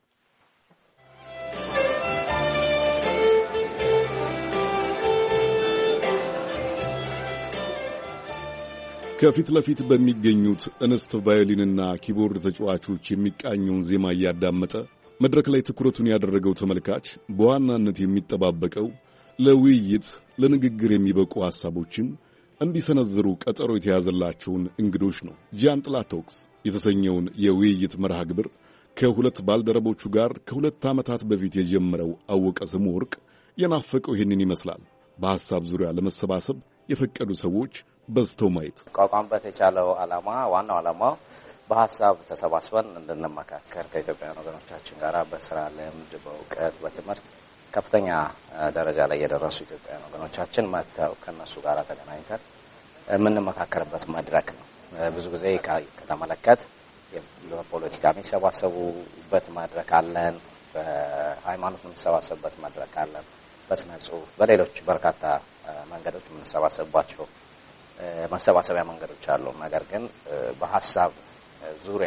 ከፊት ለፊት በሚገኙት እንስት ቫዮሊንና ኪቦርድ ተጫዋቾች የሚቃኘውን ዜማ እያዳመጠ መድረክ ላይ ትኩረቱን ያደረገው ተመልካች በዋናነት የሚጠባበቀው ለውይይት ለንግግር የሚበቁ ሐሳቦችን እንዲሰነዝሩ ቀጠሮ የተያዘላቸውን እንግዶች ነው። ጃንጥላ ቶክስ የተሰኘውን የውይይት መርሃ ግብር ከሁለት ባልደረቦቹ ጋር ከ2 ዓመታት በፊት የጀመረው አወቀ ስሙ ወርቅ የናፈቀው ይህንን ይመስላል። በሐሳብ ዙሪያ ለመሰባሰብ የፈቀዱ ሰዎች በዝተው ማየት ቋቋምበት የቻለው ዓላማ ዋናው ዓላማው በሐሳብ ተሰባስበን እንድንመካከር ከኢትዮጵያውያን ወገኖቻችን ጋር በስራ ልምድ፣ በእውቀት፣ በትምህርት ከፍተኛ ደረጃ ላይ የደረሱ ኢትዮጵያውያን ወገኖቻችን መጥተው ከነሱ ጋር ተገናኝተን የምንመካከርበት መድረክ ነው። ብዙ ጊዜ ከተመለከት በፖለቲካ የሚሰባሰቡበት መድረክ አለን፣ በሃይማኖት የምንሰባሰብበት መድረክ አለን፣ በስነ ጽሁፍ፣ በሌሎች በርካታ መንገዶች የምንሰባሰብባቸው መሰባሰቢያ መንገዶች አሉ። ነገር ግን በሐሳብ ዙሪያ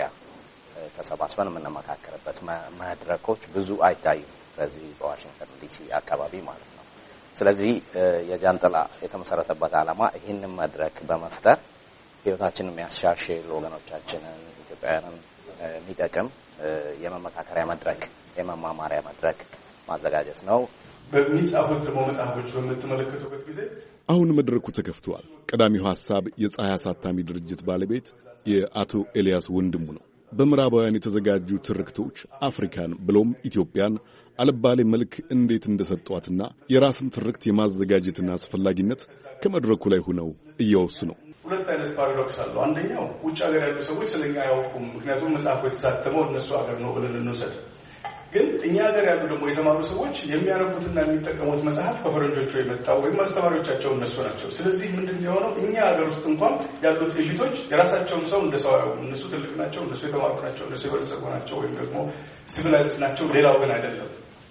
ተሰባስበን የምንመካከርበት መድረኮች ብዙ አይታዩም በዚህ በዋሽንግተን ዲሲ አካባቢ ማለት ነው። ስለዚህ የጃንጥላ የተመሰረተበት ዓላማ ይህንን መድረክ በመፍጠር ህይወታችንን የሚያሻሽል ወገኖቻችንን ኢትዮጵያውያንን የሚጠቅም የመመካከሪያ መድረክ የመማማሪያ መድረክ ማዘጋጀት ነው። በሚጻፉት ደግሞ መጽሐፎች በምትመለከቱበት ጊዜ አሁን መድረኩ ተከፍቷል። ቀዳሚው ሐሳብ የፀሐይ አሳታሚ ድርጅት ባለቤት የአቶ ኤልያስ ወንድሙ ነው። በምዕራባውያን የተዘጋጁ ትርክቶች አፍሪካን ብሎም ኢትዮጵያን አልባሌ መልክ እንዴት እንደሰጧትና የራስን ትርክት የማዘጋጀትና አስፈላጊነት ከመድረኩ ላይ ሆነው እያወሱ ነው። ሁለት አይነት ፓራዶክስ አለው። አንደኛው ውጭ ሀገር ያሉ ሰዎች ስለኛ አያውቁም፣ ምክንያቱም መጽሐፉ የተሳተመው እነሱ ሀገር ነው ብለን እንውሰድ። ግን እኛ ሀገር ያሉ ደግሞ የተማሩ ሰዎች የሚያነቡትና የሚጠቀሙት መጽሐፍ ከፈረንጆቹ የመጣው ወይም አስተማሪዎቻቸው እነሱ ናቸው። ስለዚህ ምንድን የሆነው እኛ ሀገር ውስጥ እንኳን ያሉት ኤሊቶች የራሳቸውን ሰው እንደ ሰው አያውቁም። እነሱ ትልቅ ናቸው፣ እነሱ የተማሩ ናቸው፣ እነሱ የበለጸጉ ናቸው፣ ወይም ደግሞ ሲቪላይዝድ ናቸው፣ ሌላው ግን አይደለም።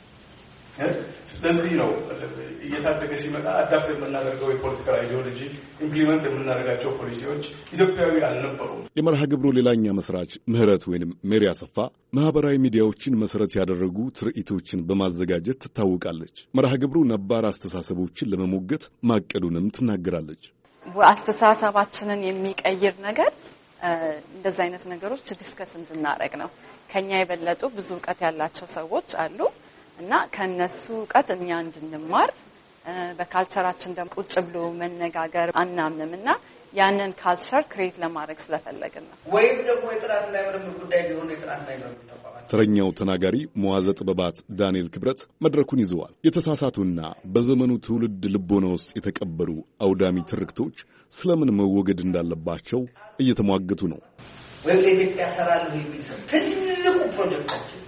ስለዚህ ነው እየታደገ ሲመጣ አዳፕት የምናደርገው የፖለቲካል አይዲዮሎጂ ኢምፕሊመንት የምናደርጋቸው ፖሊሲዎች ኢትዮጵያዊ አልነበሩም። የመርሃ ግብሩ ሌላኛ መስራች ምህረት ወይንም ሜሪ አሰፋ ማህበራዊ ሚዲያዎችን መሰረት ያደረጉ ትርኢቶችን በማዘጋጀት ትታወቃለች። መርሃ ግብሩ ነባር አስተሳሰቦችን ለመሞገት ማቀዱንም ትናገራለች። አስተሳሰባችንን የሚቀይር ነገር እንደዚህ አይነት ነገሮች ዲስከስ እንድናደርግ ነው። ከኛ የበለጡ ብዙ እውቀት ያላቸው ሰዎች አሉ እና ከነሱ እውቀት እኛ እንድንማር በካልቸራችን ደግሞ ቁጭ ብሎ መነጋገር አናምንም እና ያንን ካልቸር ክሬት ለማድረግ ስለፈለግን ነው። ወይም ደግሞ የጥናትና የምርምር ጉዳይ ቢሆን የጥናትና የምርምር ተቋማት። ተረኛው ተናጋሪ መዋዘ ጥበባት ዳንኤል ክብረት መድረኩን ይዘዋል። የተሳሳቱና በዘመኑ ትውልድ ልቦና ውስጥ የተቀበሩ አውዳሚ ትርክቶች ስለምን መወገድ እንዳለባቸው እየተሟገቱ ነው። ወይም ለኢትዮጵያ ሰራለሁ የሚል ሰው ትልቁ ፕሮጀክታችን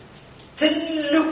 ትልቁ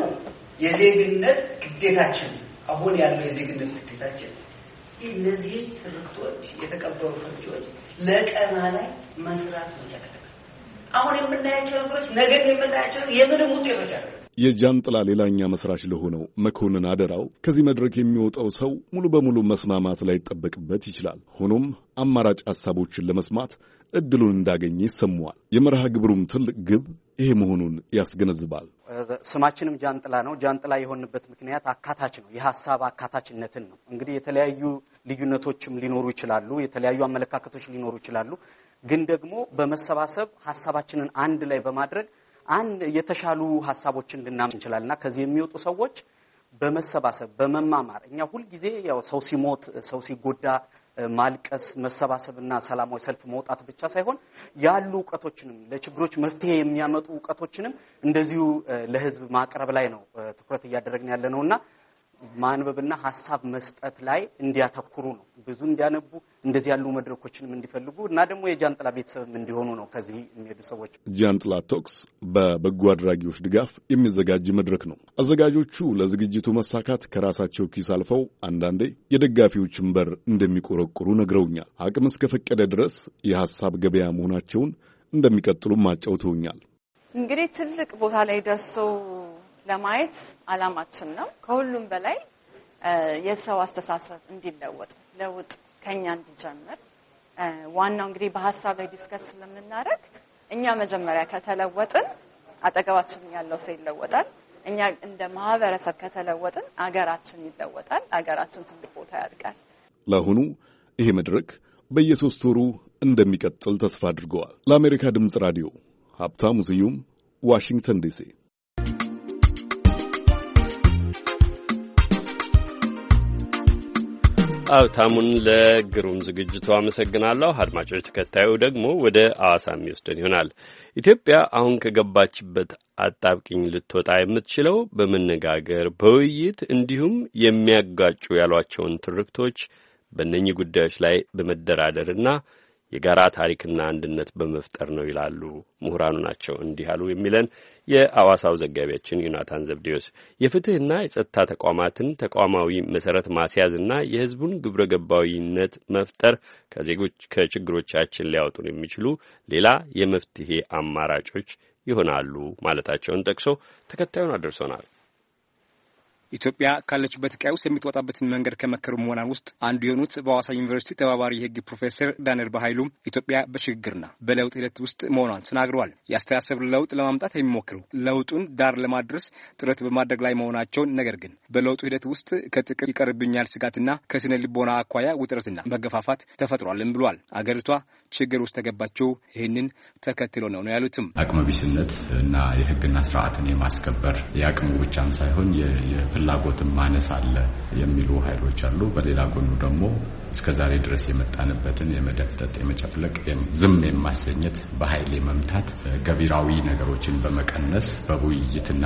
የዜግነት ግዴታችን አሁን ያለው የዜግነት ግዴታችን እነዚህ ትርክቶች የተቀበሩ ፈንጂዎች ለቀና ላይ መስራት መቻል አሁን የምናያቸው ነገሮች ነገ የምናያቸው የምንም ውጤቶች አይደለም። የጃንጥላ ሌላኛ መስራች ለሆነው መኮንን አደራው ከዚህ መድረክ የሚወጣው ሰው ሙሉ በሙሉ መስማማት ላይ ይጠበቅበት ይችላል። ሆኖም አማራጭ ሐሳቦችን ለመስማት እድሉን እንዳገኘ ይሰማዋል። የመርሃ ግብሩም ትልቅ ግብ ይሄ መሆኑን ያስገነዝባል። ስማችንም ጃንጥላ ነው። ጃንጥላ የሆነበት ምክንያት አካታች ነው። የሐሳብ አካታችነትን ነው። እንግዲህ የተለያዩ ልዩነቶችም ሊኖሩ ይችላሉ፣ የተለያዩ አመለካከቶች ሊኖሩ ይችላሉ። ግን ደግሞ በመሰባሰብ ሐሳባችንን አንድ ላይ በማድረግ አንድ የተሻሉ ሐሳቦችን ልናምን እንችላልና ከዚህ የሚወጡ ሰዎች በመሰባሰብ በመማማር እኛ ሁሉ ጊዜ ያው ሰው ሲሞት ሰው ሲጎዳ ማልቀስ መሰባሰብና ሰላማዊ ሰልፍ መውጣት ብቻ ሳይሆን ያሉ ዕውቀቶችንም ለችግሮች መፍትሄ የሚያመጡ ዕውቀቶችንም እንደዚሁ ለሕዝብ ማቅረብ ላይ ነው ትኩረት እያደረግን ያለነውና ማንበብና ሐሳብ መስጠት ላይ እንዲያተኩሩ ነው። ብዙ እንዲያነቡ እንደዚህ ያሉ መድረኮችንም እንዲፈልጉ እና ደግሞ የጃንጥላ ቤተሰብም እንዲሆኑ ነው ከዚህ የሚሄዱ ሰዎች። ጃንጥላ ቶክስ በበጎ አድራጊዎች ድጋፍ የሚዘጋጅ መድረክ ነው። አዘጋጆቹ ለዝግጅቱ መሳካት ከራሳቸው ኪስ አልፈው አንዳንዴ የደጋፊዎችን በር እንደሚቆረቁሩ ነግረውኛል። አቅም እስከፈቀደ ድረስ የሐሳብ ገበያ መሆናቸውን እንደሚቀጥሉም አጫውተውኛል። እንግዲህ ትልቅ ቦታ ላይ ደርሰው ለማየት አላማችን ነው። ከሁሉም በላይ የሰው አስተሳሰብ እንዲለወጥ ለውጥ ከኛ እንዲጀምር ዋናው እንግዲህ በሐሳብ ላይ ዲስከስ ስለምናደርግ እኛ መጀመሪያ ከተለወጥን አጠገባችን ያለው ሰው ይለወጣል። እኛ እንደ ማህበረሰብ ከተለወጥን አገራችን ይለወጣል። አገራችን ትልቅ ቦታ ያድጋል። ለአሁኑ ይሄ መድረክ በየሶስት ወሩ እንደሚቀጥል ተስፋ አድርገዋል። ለአሜሪካ ድምፅ ራዲዮ ሀብታሙ ስዩም ዋሽንግተን ዲሲ። ሀብታሙን ለግሩም ዝግጅቱ አመሰግናለሁ። አድማጮች፣ ተከታዩ ደግሞ ወደ አዋሳ የሚወስደን ይሆናል። ኢትዮጵያ አሁን ከገባችበት አጣብቂኝ ልትወጣ የምትችለው በመነጋገር በውይይት እንዲሁም የሚያጋጩ ያሏቸውን ትርክቶች በእነኚህ ጉዳዮች ላይ በመደራደርና የጋራ ታሪክና አንድነት በመፍጠር ነው ይላሉ ምሁራኑ ናቸው እንዲህ አሉ የሚለን የአዋሳው ዘጋቢያችን ዮናታን ዘብዴዎስ። የፍትህና የጸጥታ ተቋማትን ተቋማዊ መሰረት ማስያዝና የህዝቡን ግብረ ገባዊነት መፍጠር ከችግሮቻችን ሊያወጡን የሚችሉ ሌላ የመፍትሄ አማራጮች ይሆናሉ ማለታቸውን ጠቅሶ ተከታዩን አድርሶናል። ኢትዮጵያ ካለችበት ቀውስ የምትወጣበትን መንገድ ከመከሩ ምሁራን ውስጥ አንዱ የሆኑት በሐዋሳ ዩኒቨርሲቲ ተባባሪ የህግ ፕሮፌሰር ዳንኤል በኃይሉ ኢትዮጵያ በሽግግርና በለውጥ ሂደት ውስጥ መሆኗን ተናግረዋል። የአስተሳሰብ ለውጥ ለማምጣት የሚሞክሩ ለውጡን ዳር ለማድረስ ጥረት በማድረግ ላይ መሆናቸውን፣ ነገር ግን በለውጡ ሂደት ውስጥ ከጥቅም ይቀርብኛል ስጋትና ከስነ ልቦና አኳያ ውጥረትና መገፋፋት ተፈጥሯልም ብሏል። አገሪቷ ችግር ውስጥ ተገባቸው ይህንን ተከትሎ ነው ያሉትም አቅመቢስነት እና የህግና ስርዓትን የማስከበር የአቅሙ ብቻም ሳይሆን ፍላጎትም ማነስ አለ የሚሉ ኃይሎች አሉ። በሌላ ጎኑ ደግሞ እስከዛሬ ድረስ የመጣንበትን የመደፍጠጥ የመጨፍለቅ ዝም የማሰኘት በኃይል የመምታት ገቢራዊ ነገሮችን በመቀነስ በውይይትና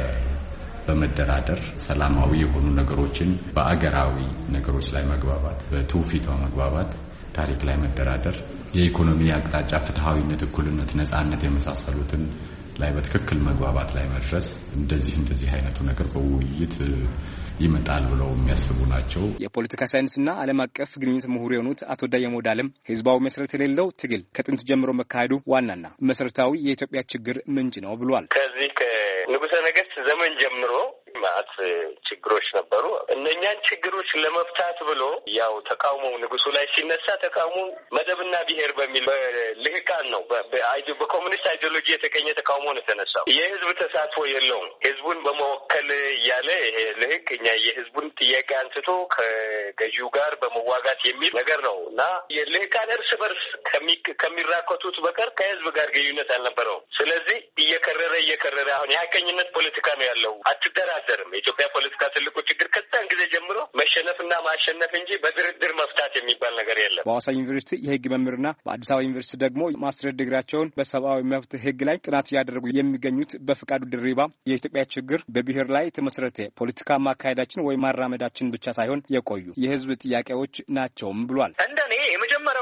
በመደራደር ሰላማዊ የሆኑ ነገሮችን በአገራዊ ነገሮች ላይ መግባባት፣ በትውፊቷ መግባባት፣ ታሪክ ላይ መደራደር፣ የኢኮኖሚ አቅጣጫ ፍትሃዊነት፣ እኩልነት፣ ነጻነት የመሳሰሉትን ላይ በትክክል መግባባት ላይ መድረስ እንደዚህ አይነቱ ነገር በውይይት ይመጣል ብለው የሚያስቡ ናቸው። የፖለቲካ ሳይንስና ዓለም አቀፍ ግንኙነት ምሁር የሆኑት አቶ ዳየሞ ዳለም ህዝባዊ መሰረት የሌለው ትግል ከጥንት ጀምሮ መካሄዱ ዋናና መሰረታዊ የኢትዮጵያ ችግር ምንጭ ነው ብሏል። ከዚህ ከንጉሠ ነገሥት ዘመን ጀምሮ ማት ችግሮች ነበሩ። እነኛን ችግሮች ለመፍታት ብሎ ያው ተቃውሞው ንጉሱ ላይ ሲነሳ ተቃውሞ መደብና ብሔር በሚል ልህቃን ነው በኮሙኒስት አይዲዮሎጂ የተቀኘ ተቃውሞ ነው የተነሳው። የህዝብ ተሳትፎ የለውም። ህዝቡን በመወከል እያለ ይሄ ልህቅ እኛ የህዝቡን ጥያቄ አንስቶ ከገዢው ጋር በመዋጋት የሚል ነገር ነው እና የልህቃን እርስ በርስ ከሚራከቱት በቀር ከህዝብ ጋር ግንኙነት አልነበረውም። ስለዚህ እየከረረ አሁን የሀቀኝነት ፖለቲካ ነው ያለው። አትደራደርም። የኢትዮጵያ ፖለቲካ ትልቁ ችግር ከዛን ጊዜ ጀምሮ መሸነፍና ማሸነፍ እንጂ በድርድር መፍታት የሚባል ነገር የለም። በሐዋሳ ዩኒቨርሲቲ የህግ መምህርና በአዲስ አበባ ዩኒቨርሲቲ ደግሞ ማስተር ዲግሪያቸውን በሰብአዊ መብት ህግ ላይ ጥናት እያደረጉ የሚገኙት በፍቃዱ ድሪባ የኢትዮጵያ ችግር በብሔር ላይ የተመሰረተ ፖለቲካ ማካሄዳችን ወይ ማራመዳችን ብቻ ሳይሆን የቆዩ የህዝብ ጥያቄዎች ናቸውም ብሏል። እንደኔ የመጀመሪያው ምንጭ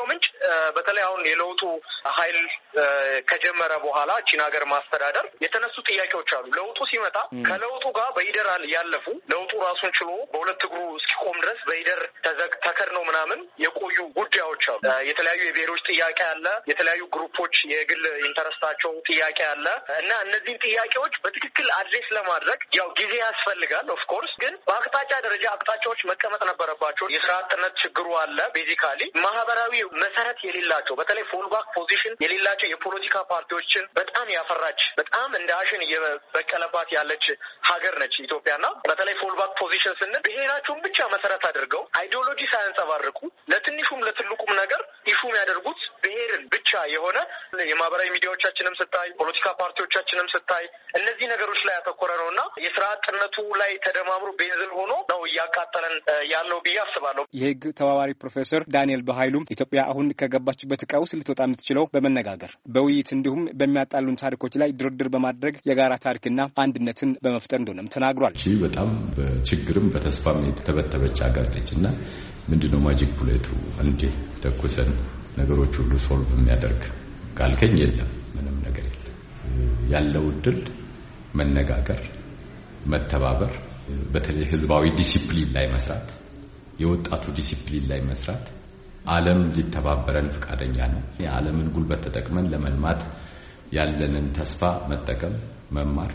በተለይ አሁን የለውጡ ኃይል ከጀመረ በኋላ ቺን ሀገር ማስተዳደር የተነሱ ጥያቄዎች አሉ። ለውጡ ሲመጣ ከለውጡ ጋር በሂደር ያለፉ ለውጡ ራሱን ችሎ በሁለት እግሩ እስኪቆም ድረስ በሂደር ተከርነው ምናምን የቆዩ ጉዳዮች አሉ። የተለያዩ የብሔሮች ጥያቄ አለ፣ የተለያዩ ግሩፖች የግል ኢንተረስታቸው ጥያቄ አለ እና እነዚህን ጥያቄዎች በትክክል አድሬስ ለማድረግ ያው ጊዜ ያስፈልጋል። ኦፍ ኮርስ ግን በአቅጣጫ ደረጃ አቅጣጫዎች መቀመጥ ነበረባቸው። የስራ አጥነት ችግሩ አለ። ቤዚካሊ ማህበራዊ መሰረት የሌላቸው በተለይ ፎልባክ ፖዚሽን የሌላቸው የፖለቲካ ፓርቲዎችን በጣም ያፈራች በጣም እንደ አሸን እየበቀለባት ያለች ሀገር ነች ኢትዮጵያና በተለይ ፎልባክ ፖዚሽን ስንል ብሔራቸውን ብቻ መሰረት አድርገው አይዲዮሎጂ ሳያንጸባርቁ ለትንሹም ለትልቁም ነገር ኢሹ የሚያደርጉት ብሔርን ብቻ የሆነ የማህበራዊ ሚዲያዎቻችንም ስታይ ፖለቲካ ፓርቲዎቻችንም ስታይ እነዚህ ነገሮች ላይ ያተኮረ ነውና የስራ አጥነቱ ላይ ተደማምሮ ቤንዝል ሆኖ ነው እያቃጠለን ያለው ብዬ አስባለሁ። የህግ ተባባሪ ፕሮፌሰር ዳንኤል በኃይሉ ኢትዮጵያ አሁን ከገባችበት ቀውስ ልትወጣ የምትችለው በመነጋገር በውይይት እንዲሁም በሚያጣሉን ታሪኮች ላይ ድርድር በማድረግ የጋራ ታሪክና አንድነትን በመፍጠር እንደሆነም ተናግሯል። እሺ በጣም በችግርም በተስፋም የተበተበች ሀገር ነች እና ምንድነው ማጂክ ቡሌቱ እንዴ ተኩሰን ነገሮች ሁሉ ሶልቭ የሚያደርግ ካልከኝ የለም፣ ምንም ነገር የለም። ያለው እድል መነጋገር፣ መተባበር፣ በተለይ ህዝባዊ ዲሲፕሊን ላይ መስራት፣ የወጣቱ ዲሲፕሊን ላይ መስራት። ዓለም ሊተባበረን ፈቃደኛ ነው። የዓለምን ጉልበት ተጠቅመን ለመልማት ያለንን ተስፋ መጠቀም፣ መማር፣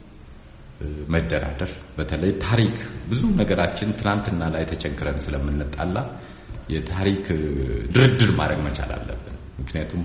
መደራደር። በተለይ ታሪክ ብዙ ነገራችን ትናንትና ላይ ተቸግረን ስለምንጣላ የታሪክ ድርድር ማድረግ መቻል አለብን። ምክንያቱም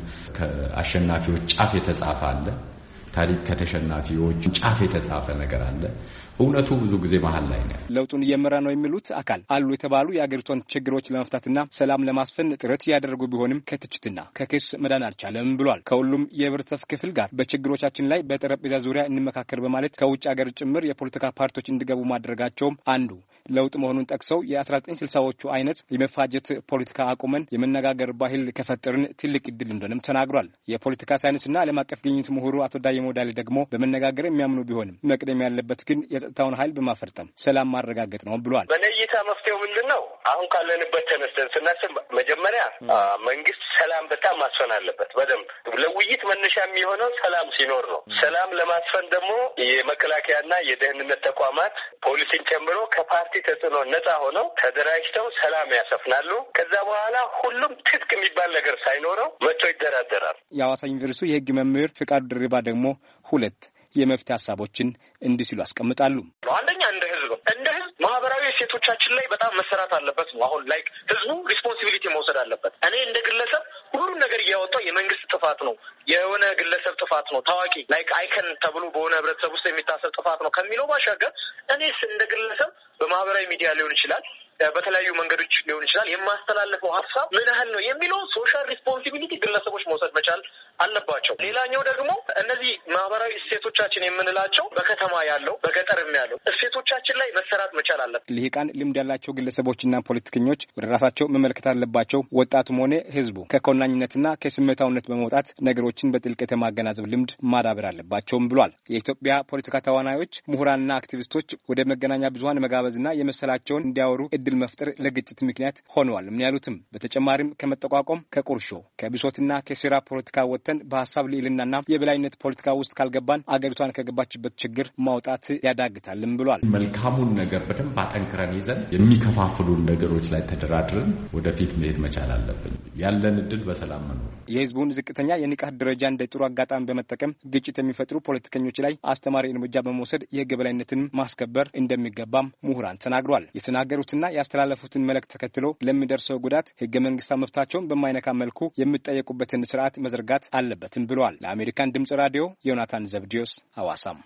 ከአሸናፊዎች ጫፍ የተጻፈ አለ፣ ታሪክ ከተሸናፊዎች ጫፍ የተጻፈ ነገር አለ። እውነቱ ብዙ ጊዜ መሀል ላይ ነው። ለውጡን እየመራ ነው የሚሉት አካል አሉ የተባሉ የአገሪቷን ችግሮች ለመፍታትና ሰላም ለማስፈን ጥረት ያደረጉ ቢሆንም ከትችትና ከክስ መዳን አልቻለም ብሏል። ከሁሉም የህብረተሰብ ክፍል ጋር በችግሮቻችን ላይ በጠረጴዛ ዙሪያ እንመካከር በማለት ከውጭ ሀገር ጭምር የፖለቲካ ፓርቲዎች እንዲገቡ ማድረጋቸውም አንዱ ለውጥ መሆኑን ጠቅሰው የ1960ዎቹ አይነት የመፋጀት ፖለቲካ አቁመን የመነጋገር ባህል ከፈጠርን ትልቅ እድል እንደሆነም ተናግሯል። የፖለቲካ ሳይንስና ዓለም አቀፍ ግንኙነት ምሁሩ አቶ ዳይሞ ዳሌ ደግሞ በመነጋገር የሚያምኑ ቢሆንም መቅደም ያለበት ግን የጸጥታውን ኃይል በማፈርጠም ሰላም ማረጋገጥ ነው ብሏል። በነይታ መፍትሄው ምንድነው? አሁን ካለንበት ተነስተን ስናስብ መጀመሪያ መንግስት ሰላም በጣም ማስፈን አለበት። በደንብ ለውይይት መነሻ የሚሆነው ሰላም ሲኖር ነው። ሰላም ለማስፈን ደግሞ የመከላከያና የደህንነት ተቋማት ፖሊስን ጨምሮ ከፓርቲ ተጽዕኖ ነጻ ሆነው ተደራጅተው ሰላም ያሰፍናሉ። ከዛ በኋላ ሁሉም ትጥቅ የሚባል ነገር ሳይኖረው መጥቶ ይደራደራል። የሐዋሳ ዩኒቨርሲቲ የህግ መምህር ፍቃድ ድርባ ደግሞ ሁለት የመፍትሄ ሀሳቦችን እንዲህ ሲሉ አስቀምጣሉ። አንደኛ እንደ ህዝብ ማህበራዊ እሴቶቻችን ላይ በጣም መሰራት አለበት ነው። አሁን ላይክ ህዝቡ ሪስፖንሲቢሊቲ መውሰድ አለበት። እኔ እንደ ግለሰብ ሁሉን ነገር እያወጣው የመንግስት ጥፋት ነው የሆነ ግለሰብ ጥፋት ነው ታዋቂ ላይክ አይከን ተብሎ በሆነ ህብረተሰብ ውስጥ የሚታሰብ ጥፋት ነው ከሚለው ባሻገር እኔስ እንደ ግለሰብ በማህበራዊ ሚዲያ ሊሆን ይችላል በተለያዩ መንገዶች ሊሆን ይችላል የማስተላለፈው ሀሳብ ምን ያህል ነው የሚለው ሶሻል ሪስፖንሲቢሊቲ ግለሰቦች መውሰድ መቻል አለባቸው። ሌላኛው ደግሞ እነዚህ ማህበራዊ እሴቶቻችን የምንላቸው በከተማ ያለው በገጠርም ያለው እሴቶቻችን ላይ መሰራት መቻል አለበት። ልሂቃን ልምድ ያላቸው ግለሰቦችና ፖለቲከኞች ወደ ራሳቸው መመልከት አለባቸው። ወጣቱም ሆነ ህዝቡ ከኮናኝነትና ከስሜታውነት በመውጣት ነገሮችን በጥልቀት የማገናዘብ ልምድ ማዳበር አለባቸውም ብሏል። የኢትዮጵያ ፖለቲካ ተዋናዮች፣ ምሁራንና አክቲቪስቶች ወደ መገናኛ ብዙኃን መጋበዝና የመሰላቸውን እንዲያወሩ እድል መፍጠር ለግጭት ምክንያት ሆነዋል። ምን ያሉትም በተጨማሪም ከመጠቋቋም ከቁርሾ ከብሶትና ከሴራ ፖለቲካ ወጥተን በሀሳብ ልዕልናና የበላይነት ፖለቲካ ውስጥ ካልገባን አገሪቷን ከገባችበት ችግር ማውጣት ያዳግታልም ብሏል። መልካሙን ነገር በደንብ አጠንክረን ይዘን የሚከፋፍሉን ነገሮች ላይ ተደራድረን ወደፊት መሄድ መቻል አለብን። ያለን እድል በሰላም መኖር። የህዝቡን ዝቅተኛ የንቃት ደረጃ እንደ ጥሩ አጋጣሚ በመጠቀም ግጭት የሚፈጥሩ ፖለቲከኞች ላይ አስተማሪ እርምጃ በመውሰድ የህግ የበላይነትን ማስከበር እንደሚገባም ምሁራን ተናግሯል። የተናገሩትና ያስተላለፉትን መልእክት ተከትሎ ለሚደርሰው ጉዳት ህገ መንግስታዊ መብታቸውን በማይነካ መልኩ የሚጠየቁበትን ስርዓት መዘርጋት አለበትም ብለዋል። ለአሜሪካን ድምጽ ራዲዮ ዮናታን ዘብዲዮስ ሐዋሳም።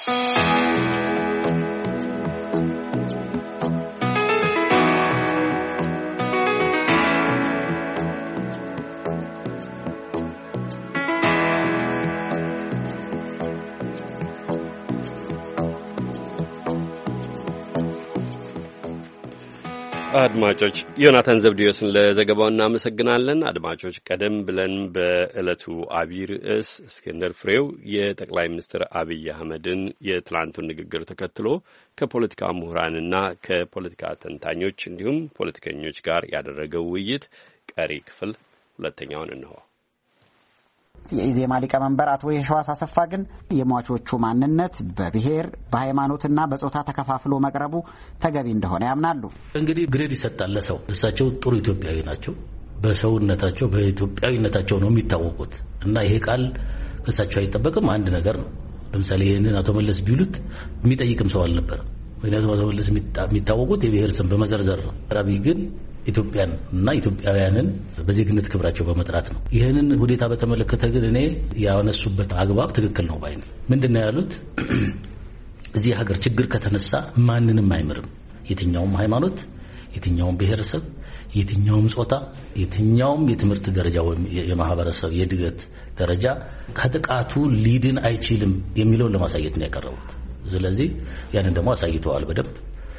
አድማጮች ዮናታን ዘብዲዮስን ለዘገባው እናመሰግናለን። አድማጮች ቀደም ብለን በዕለቱ አብይ ርዕስ እስክንድር ፍሬው የጠቅላይ ሚኒስትር አብይ አህመድን የትላንቱን ንግግር ተከትሎ ከፖለቲካ ምሁራንና ከፖለቲካ ተንታኞች እንዲሁም ፖለቲከኞች ጋር ያደረገው ውይይት ቀሪ ክፍል ሁለተኛውን እንሆ። የኢዜማ ሊቀመንበር አቶ የሸዋስ አሰፋ ግን የሟቾቹ ማንነት በብሔር በሃይማኖትና በጾታ ተከፋፍሎ መቅረቡ ተገቢ እንደሆነ ያምናሉ። እንግዲህ ግሬድ ይሰጣል ለሰው። እሳቸው ጥሩ ኢትዮጵያዊ ናቸው። በሰውነታቸው በኢትዮጵያዊነታቸው ነው የሚታወቁት እና ይሄ ቃል ከእሳቸው አይጠበቅም። አንድ ነገር ነው። ለምሳሌ ይህንን አቶ መለስ ቢሉት የሚጠይቅም ሰው አልነበረም። ምክንያቱም አቶ መለስ የሚታወቁት የብሔር ስም በመዘርዘር ነው። አብይ ግን ኢትዮጵያን እና ኢትዮጵያውያንን በዜግነት ክብራቸው በመጥራት ነው። ይህንን ሁኔታ በተመለከተ ግን እኔ ያነሱበት አግባብ ትክክል ነው ባይ ነኝ። ምንድነው ያሉት? እዚህ ሀገር ችግር ከተነሳ ማንንም አይምርም። የትኛውም ሃይማኖት፣ የትኛውም ብሔረሰብ፣ የትኛውም ጾታ፣ የትኛውም የትምህርት ደረጃ ወይም የማህበረሰብ የእድገት ደረጃ ከጥቃቱ ሊድን አይችልም የሚለውን ለማሳየት ነው ያቀረቡት። ስለዚህ ያንን ደግሞ አሳይተዋል በደንብ።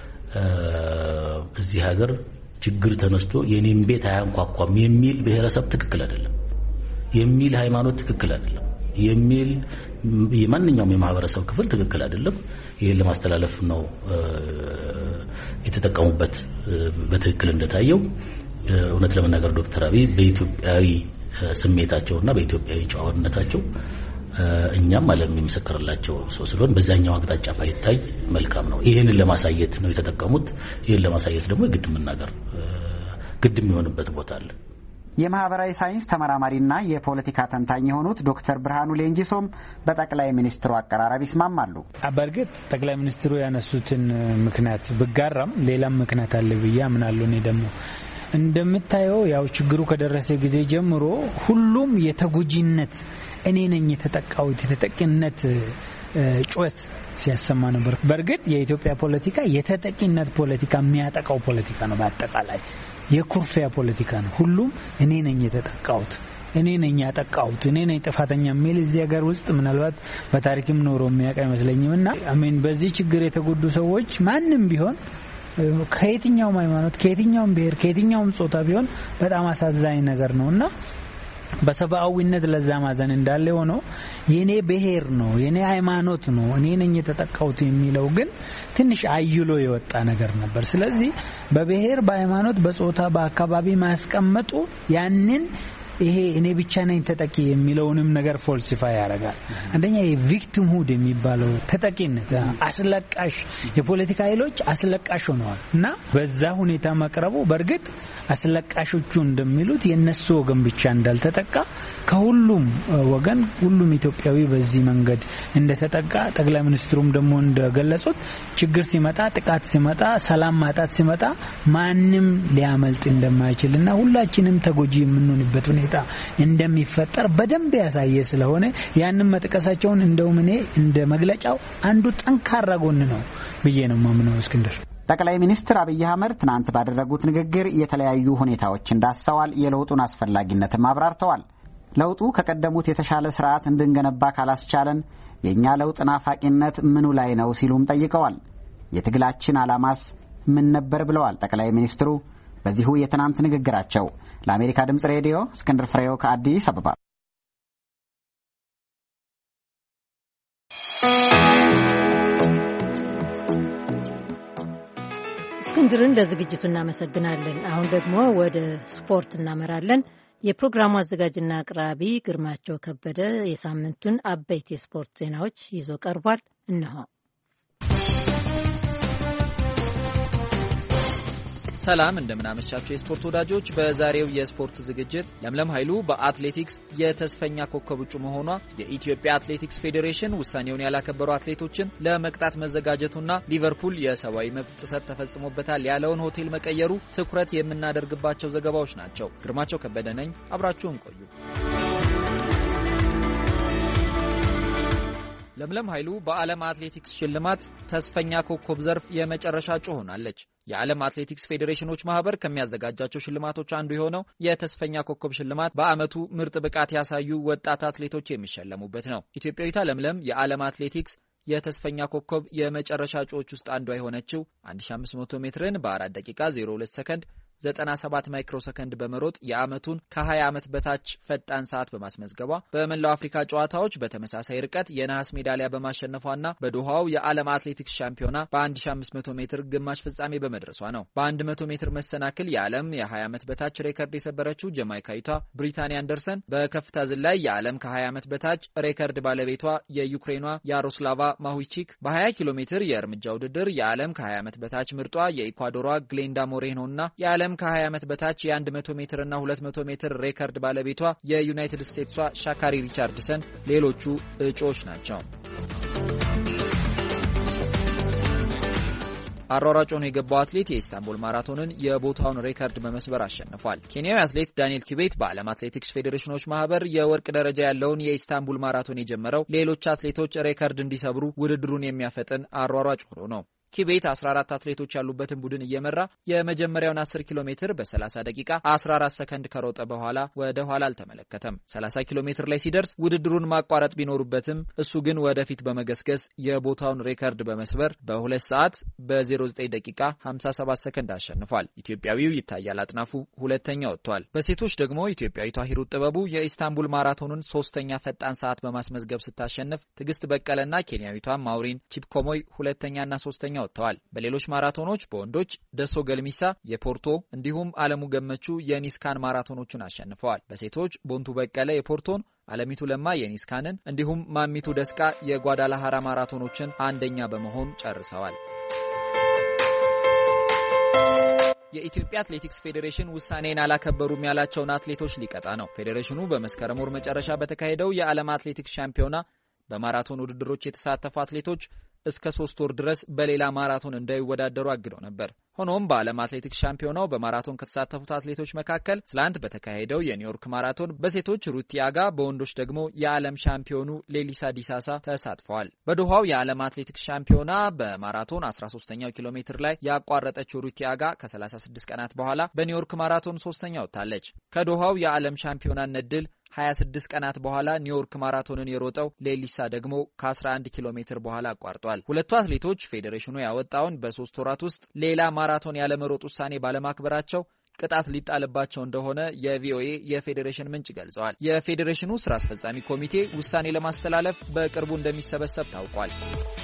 እዚህ ሀገር ችግር ተነስቶ የኔን ቤት አያንኳኳም የሚል ብሔረሰብ ትክክል አይደለም፣ የሚል ሃይማኖት ትክክል አይደለም፣ የሚል የማንኛውም የማህበረሰብ ክፍል ትክክል አይደለም። ይሄን ለማስተላለፍ ነው የተጠቀሙበት። በትክክል እንደታየው እውነት ለመናገር ዶክተር አብይ በኢትዮጵያዊ ስሜታቸውና በኢትዮጵያዊ ጨዋነታቸው እኛም ዓለም የሚመሰክርላቸው ሰው ስለሆነ በዛኛው አቅጣጫ ባይታይ መልካም ነው። ይሄንን ለማሳየት ነው የተጠቀሙት። ይሄን ለማሳየት ደግሞ ግድ መናገር ግድ የሚሆንበት ቦታ አለ። የማህበራዊ ሳይንስ ተመራማሪና የፖለቲካ ተንታኝ የሆኑት ዶክተር ብርሃኑ ሌንጂሶም በጠቅላይ ሚኒስትሩ አቀራረብ ይስማማሉ። በእርግጥ ጠቅላይ ሚኒስትሩ ያነሱትን ምክንያት ብጋራም ሌላም ምክንያት አለ ብዬ አምናለሁ። እኔ ደግሞ እንደምታየው ያው ችግሩ ከደረሰ ጊዜ ጀምሮ ሁሉም የተጎጂነት እኔ ነኝ የተጠቃሁት የተጠቂነት ጩኸት ሲያሰማ ነበር። በእርግጥ የኢትዮጵያ ፖለቲካ የተጠቂነት ፖለቲካ የሚያጠቃው ፖለቲካ ነው። በአጠቃላይ የኩርፊያ ፖለቲካ ነው። ሁሉም እኔ ነኝ የተጠቃሁት፣ እኔ ነኝ ያጠቃሁት፣ እኔ ነኝ ጥፋተኛ የሚል እዚህ ሀገር ውስጥ ምናልባት በታሪክም ኖሮ የሚያውቅ አይመስለኝምና በዚህ ችግር የተጎዱ ሰዎች ማንም ቢሆን ከየትኛውም ሃይማኖት፣ ከየትኛውም ብሔር፣ ከየትኛውም ጾታ ቢሆን በጣም አሳዛኝ ነገር ነውና በሰብአዊነት ለዛ ማዘን እንዳለ ሆኖ የኔ ብሔር ነው የኔ ሃይማኖት ነው እኔ ነኝ የተጠቃሁት የሚለው ግን ትንሽ አይሎ የወጣ ነገር ነበር። ስለዚህ በብሔር በሃይማኖት በጾታ በአካባቢ ማስቀመጡ ያንን ይሄ እኔ ብቻ ነኝ ተጠቂ የሚለውንም ነገር ፎልሲፋይ ያደርጋል። አንደኛ የቪክቲም ሁድ የሚባለው ተጠቂነት አስለቃሽ የፖለቲካ ኃይሎች አስለቃሽ ሆነዋል እና በዛ ሁኔታ መቅረቡ በእርግጥ አስለቃሾቹ እንደሚሉት የነሱ ወገን ብቻ እንዳልተጠቃ ከሁሉም ወገን ሁሉም ኢትዮጵያዊ በዚህ መንገድ እንደተጠቃ ጠቅላይ ሚኒስትሩም ደግሞ እንደገለጹት ችግር ሲመጣ ጥቃት ሲመጣ ሰላም ማጣት ሲመጣ ማንም ሊያመልጥ እንደማይችልና ሁላችንም ተጎጂ የምንሆንበት ሁኔታ እንደሚፈጠር በደንብ ያሳየ ስለሆነ ያንን መጥቀሳቸውን እንደውም እኔ እንደ መግለጫው አንዱ ጠንካራ ጎን ነው ብዬ ነው ማምነው። እስክንድር ጠቅላይ ሚኒስትር አብይ አህመድ ትናንት ባደረጉት ንግግር የተለያዩ ሁኔታዎችን ዳሰዋል። የለውጡን አስፈላጊነትም አብራርተዋል። ለውጡ ከቀደሙት የተሻለ ስርዓት እንድንገነባ ካላስቻለን የኛ ለውጥ ናፋቂነት ምኑ ላይ ነው ሲሉም ጠይቀዋል። የትግላችን ዓላማስ ምን ነበር ብለዋል ጠቅላይ ሚኒስትሩ በዚሁ የትናንት ንግግራቸው። ለአሜሪካ ድምጽ ሬዲዮ እስክንድር ፍሬው ከአዲስ አበባ። እስክንድርን ለዝግጅቱ እናመሰግናለን። አሁን ደግሞ ወደ ስፖርት እናመራለን። የፕሮግራሙ አዘጋጅና አቅራቢ ግርማቸው ከበደ የሳምንቱን አበይት የስፖርት ዜናዎች ይዞ ቀርቧል። እነሆ። ሰላም እንደምናመሻችሁ የስፖርት ወዳጆች። በዛሬው የስፖርት ዝግጅት ለምለም ኃይሉ በአትሌቲክስ የተስፈኛ ኮከብ እጩ መሆኗ፣ የኢትዮጵያ አትሌቲክስ ፌዴሬሽን ውሳኔውን ያላከበሩ አትሌቶችን ለመቅጣት መዘጋጀቱና ሊቨርፑል የሰብአዊ መብት ጥሰት ተፈጽሞበታል ያለውን ሆቴል መቀየሩ ትኩረት የምናደርግባቸው ዘገባዎች ናቸው። ግርማቸው ከበደ ነኝ። አብራችሁን ቆዩ። ለምለም ኃይሉ በዓለም አትሌቲክስ ሽልማት ተስፈኛ ኮከብ ዘርፍ የመጨረሻ እጩ ሆናለች። የዓለም አትሌቲክስ ፌዴሬሽኖች ማህበር ከሚያዘጋጃቸው ሽልማቶች አንዱ የሆነው የተስፈኛ ኮከብ ሽልማት በአመቱ ምርጥ ብቃት ያሳዩ ወጣት አትሌቶች የሚሸለሙበት ነው። ኢትዮጵያዊቷ ለምለም የዓለም አትሌቲክስ የተስፈኛ ኮከብ የመጨረሻ እጩዎች ውስጥ አንዷ የሆነችው 1500 ሜትርን በ4 ደቂቃ 02 ሰከንድ 97 ማይክሮሰከንድ በመሮጥ የዓመቱን ከ20 ዓመት በታች ፈጣን ሰዓት በማስመዝገቧ በመላው አፍሪካ ጨዋታዎች በተመሳሳይ ርቀት የነሐስ ሜዳሊያ በማሸነፏና በዶሃው የዓለም አትሌቲክስ ሻምፒዮና በ1500 ሜትር ግማሽ ፍጻሜ በመድረሷ ነው። በ100 ሜትር መሰናክል የዓለም የ20 ዓመት በታች ሬከርድ የሰበረችው ጀማይካዊቷ ብሪታኒ አንደርሰን በከፍታ ዝላይ የዓለም ከ20 ዓመት በታች ሬከርድ ባለቤቷ የዩክሬኗ ያሮስላቫ ማሁይቺክ በ20 ኪሎ ሜትር የእርምጃ ውድድር የዓለም ከ20 ዓመት በታች ምርጧ የኢኳዶሯ ግሌንዳ ሞሬኖና የዓለም ከ20 ዓመት በታች የ100 ሜትር እና 200 ሜትር ሬከርድ ባለቤቷ የዩናይትድ ስቴትሷ ሻካሪ ሪቻርድሰን ሌሎቹ እጩዎች ናቸው። አሯሯጮን የገባው አትሌት የኢስታንቡል ማራቶንን የቦታውን ሬከርድ በመስበር አሸንፏል። ኬንያዊ አትሌት ዳንኤል ኪቤት በዓለም አትሌቲክስ ፌዴሬሽኖች ማህበር የወርቅ ደረጃ ያለውን የኢስታንቡል ማራቶን የጀመረው ሌሎች አትሌቶች ሬከርድ እንዲሰብሩ ውድድሩን የሚያፈጥን አሯሯጭ ሆኖ ነው። ኪቤት 14 አትሌቶች ያሉበትን ቡድን እየመራ የመጀመሪያውን 10 ኪሎ ሜትር በ30 ደቂቃ 14 ሰከንድ ከሮጠ በኋላ ወደ ኋላ አልተመለከተም። 30 ኪሎ ሜትር ላይ ሲደርስ ውድድሩን ማቋረጥ ቢኖርበትም እሱ ግን ወደፊት በመገስገስ የቦታውን ሬከርድ በመስበር በ2 ሰዓት በ09 ደቂቃ 57 ሰከንድ አሸንፏል። ኢትዮጵያዊው ይታያል አጥናፉ ሁለተኛ ወጥቷል። በሴቶች ደግሞ ኢትዮጵያዊቷ ሂሩት ጥበቡ የኢስታንቡል ማራቶንን 3ኛ ፈጣን ሰዓት በማስመዝገብ ስታሸንፍ፣ ትዕግስት በቀለና ኬንያዊቷ ማውሪን ቺፕኮሞይ ሁለተኛና 3ኛ ወጥተዋል። በሌሎች ማራቶኖች በወንዶች ደሶ ገልሚሳ የፖርቶ እንዲሁም አለሙ ገመቹ የኒስካን ማራቶኖችን አሸንፈዋል። በሴቶች ቦንቱ በቀለ የፖርቶን፣ አለሚቱ ለማ የኒስካንን እንዲሁም ማሚቱ ደስቃ የጓዳላሃራ ማራቶኖችን አንደኛ በመሆን ጨርሰዋል። የኢትዮጵያ አትሌቲክስ ፌዴሬሽን ውሳኔን አላከበሩም ያላቸውን አትሌቶች ሊቀጣ ነው። ፌዴሬሽኑ በመስከረም ወር መጨረሻ በተካሄደው የዓለም አትሌቲክስ ሻምፒዮና በማራቶን ውድድሮች የተሳተፉ አትሌቶች እስከ 3 ወር ድረስ በሌላ ማራቶን እንዳይወዳደሩ አግዶ ነበር። ሆኖም በዓለም አትሌቲክስ ሻምፒዮናው በማራቶን ከተሳተፉት አትሌቶች መካከል ትላንት በተካሄደው የኒውዮርክ ማራቶን በሴቶች ሩቲ አጋ፣ በወንዶች ደግሞ የዓለም ሻምፒዮኑ ሌሊሳ ዲሳሳ ተሳትፈዋል። በዶሃው የዓለም አትሌቲክስ ሻምፒዮና በማራቶን 13ኛው ኪሎ ሜትር ላይ ያቋረጠችው ሩቲ አጋ ከ36 ቀናት በኋላ በኒውዮርክ ማራቶን 3ኛ ወጥታለች። ከዶሃው የዓለም ሻምፒዮናነት ድል 26 ቀናት በኋላ ኒውዮርክ ማራቶንን የሮጠው ሌሊሳ ደግሞ ከ11 ኪሎ ሜትር በኋላ አቋርጧል። ሁለቱ አትሌቶች ፌዴሬሽኑ ያወጣውን በ3 ወራት ውስጥ ሌላ ማራቶን ያለመሮጥ ውሳኔ ባለማክበራቸው ቅጣት ሊጣልባቸው እንደሆነ የቪኦኤ የፌዴሬሽን ምንጭ ገልጸዋል። የፌዴሬሽኑ ስራ አስፈጻሚ ኮሚቴ ውሳኔ ለማስተላለፍ በቅርቡ እንደሚሰበሰብ ታውቋል።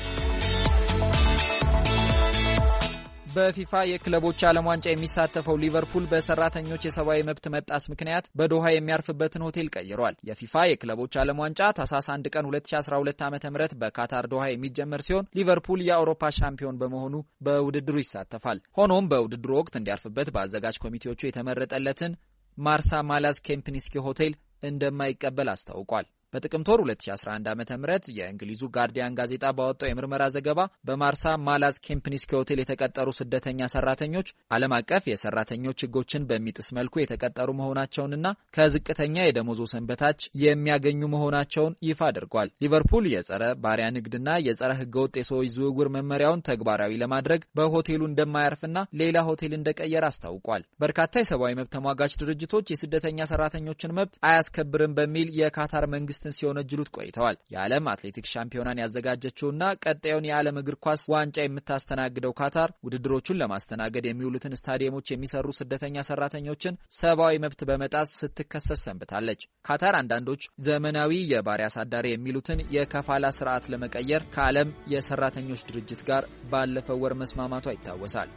በፊፋ የክለቦች ዓለም ዋንጫ የሚሳተፈው ሊቨርፑል በሰራተኞች የሰብአዊ መብት መጣስ ምክንያት በዶሃ የሚያርፍበትን ሆቴል ቀይሯል። የፊፋ የክለቦች ዓለም ዋንጫ ታህሳስ 1 ቀን 2012 ዓ.ም በካታር ዶሃ የሚጀመር ሲሆን ሊቨርፑል የአውሮፓ ሻምፒዮን በመሆኑ በውድድሩ ይሳተፋል። ሆኖም በውድድሩ ወቅት እንዲያርፍበት በአዘጋጅ ኮሚቴዎቹ የተመረጠለትን ማርሳ ማላዝ ኬምፕኒስኪ ሆቴል እንደማይቀበል አስታውቋል። በጥቅምት ወር 2011 ዓ.ም የእንግሊዙ ጋርዲያን ጋዜጣ ባወጣው የምርመራ ዘገባ በማርሳ ማላዝ ኬምፕኒስኪ ሆቴል የተቀጠሩ ስደተኛ ሰራተኞች ዓለም አቀፍ የሰራተኞች ሕጎችን በሚጥስ መልኩ የተቀጠሩ መሆናቸውንና ከዝቅተኛ የደሞዝ ወሰን በታች የሚያገኙ መሆናቸውን ይፋ አድርጓል። ሊቨርፑል የጸረ ባሪያ ንግድና የጸረ ሕገወጥ የሰዎች ዝውውር መመሪያውን ተግባራዊ ለማድረግ በሆቴሉ እንደማያርፍና ሌላ ሆቴል እንደቀየረ አስታውቋል። በርካታ የሰብአዊ መብት ተሟጋች ድርጅቶች የስደተኛ ሰራተኞችን መብት አያስከብርም በሚል የካታር መንግስት ሲወነጅሉት ቆይተዋል። የዓለም አትሌቲክስ ሻምፒዮናን ያዘጋጀችውና ቀጣዩን የዓለም እግር ኳስ ዋንጫ የምታስተናግደው ካታር ውድድሮቹን ለማስተናገድ የሚውሉትን ስታዲየሞች የሚሰሩ ስደተኛ ሰራተኞችን ሰብአዊ መብት በመጣስ ስትከሰስ ሰንብታለች። ካታር አንዳንዶች ዘመናዊ የባሪያ አሳዳሪ የሚሉትን የከፋላ ስርዓት ለመቀየር ከዓለም የሰራተኞች ድርጅት ጋር ባለፈው ወር መስማማቷ ይታወሳል።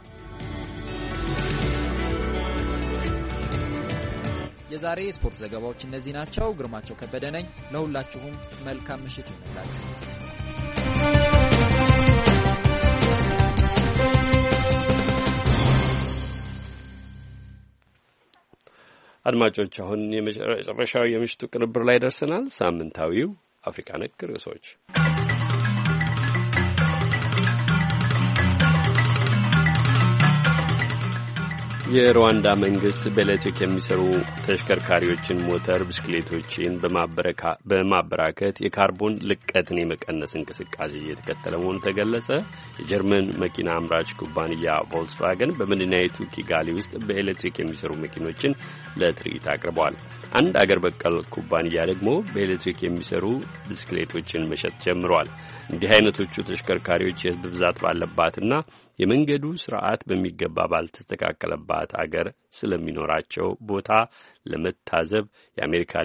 የዛሬ ስፖርት ዘገባዎች እነዚህ ናቸው። ግርማቸው ከበደ ነኝ። ለሁላችሁም መልካም ምሽት ይሁንላችሁ። አድማጮች፣ አሁን የመጨረሻው የምሽቱ ቅንብር ላይ ደርሰናል። ሳምንታዊው አፍሪካ ነክ ርዕሶች የሩዋንዳ መንግስት በኤሌክትሪክ የሚሰሩ ተሽከርካሪዎችን፣ ሞተር ብስክሌቶችን በማበራከት የካርቦን ልቀትን የመቀነስ እንቅስቃሴ እየተከተለ መሆኑ ተገለጸ። የጀርመን መኪና አምራች ኩባንያ ቮልክስዋገን በመዲናይቱ ኪጋሊ ውስጥ በኤሌክትሪክ የሚሰሩ መኪኖችን ለትርኢት አቅርበዋል። አንድ አገር በቀል ኩባንያ ደግሞ በኤሌክትሪክ የሚሰሩ ብስክሌቶችን መሸጥ ጀምሯል። እንዲህ አይነቶቹ ተሽከርካሪዎች የሕዝብ ብዛት ባለባትና የመንገዱ ስርዓት በሚገባ ባልተስተካከለባት አገር ስለሚኖራቸው ቦታ ለመታዘብ የአሜሪካ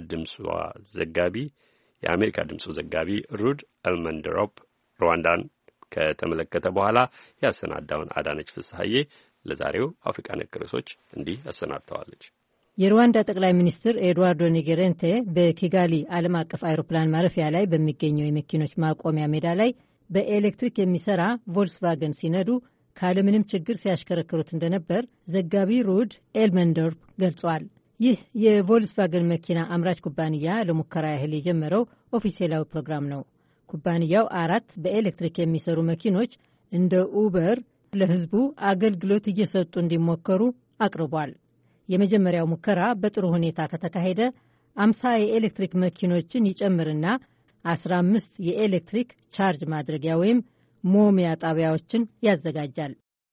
ድምፁ ዘጋቢ ሩድ ኤልመንደሮፕ ሩዋንዳን ከተመለከተ በኋላ ያሰናዳውን አዳነች ፍስሐዬ ለዛሬው አፍሪካ ነክ ርዕሶች እንዲህ አሰናድተዋለች። የሩዋንዳ ጠቅላይ ሚኒስትር ኤድዋርዶ ኒጌሬንቴ በኪጋሊ ዓለም አቀፍ አውሮፕላን ማረፊያ ላይ በሚገኘው የመኪኖች ማቆሚያ ሜዳ ላይ በኤሌክትሪክ የሚሰራ ቮልክስቫገን ሲነዱ ካለምንም ችግር ሲያሽከረክሩት እንደነበር ዘጋቢ ሩድ ኤልመንደርፕ ገልጿል። ይህ የቮልክስቫገን መኪና አምራች ኩባንያ ለሙከራ ያህል የጀመረው ኦፊሴላዊ ፕሮግራም ነው። ኩባንያው 4 በኤሌክትሪክ የሚሰሩ መኪኖች እንደ ኡበር ለሕዝቡ አገልግሎት እየሰጡ እንዲሞከሩ አቅርቧል። የመጀመሪያው ሙከራ በጥሩ ሁኔታ ከተካሄደ 50 የኤሌክትሪክ መኪኖችን ይጨምርና 15 የኤሌክትሪክ ቻርጅ ማድረጊያ ወይም ሞሚያ ጣቢያዎችን ያዘጋጃል።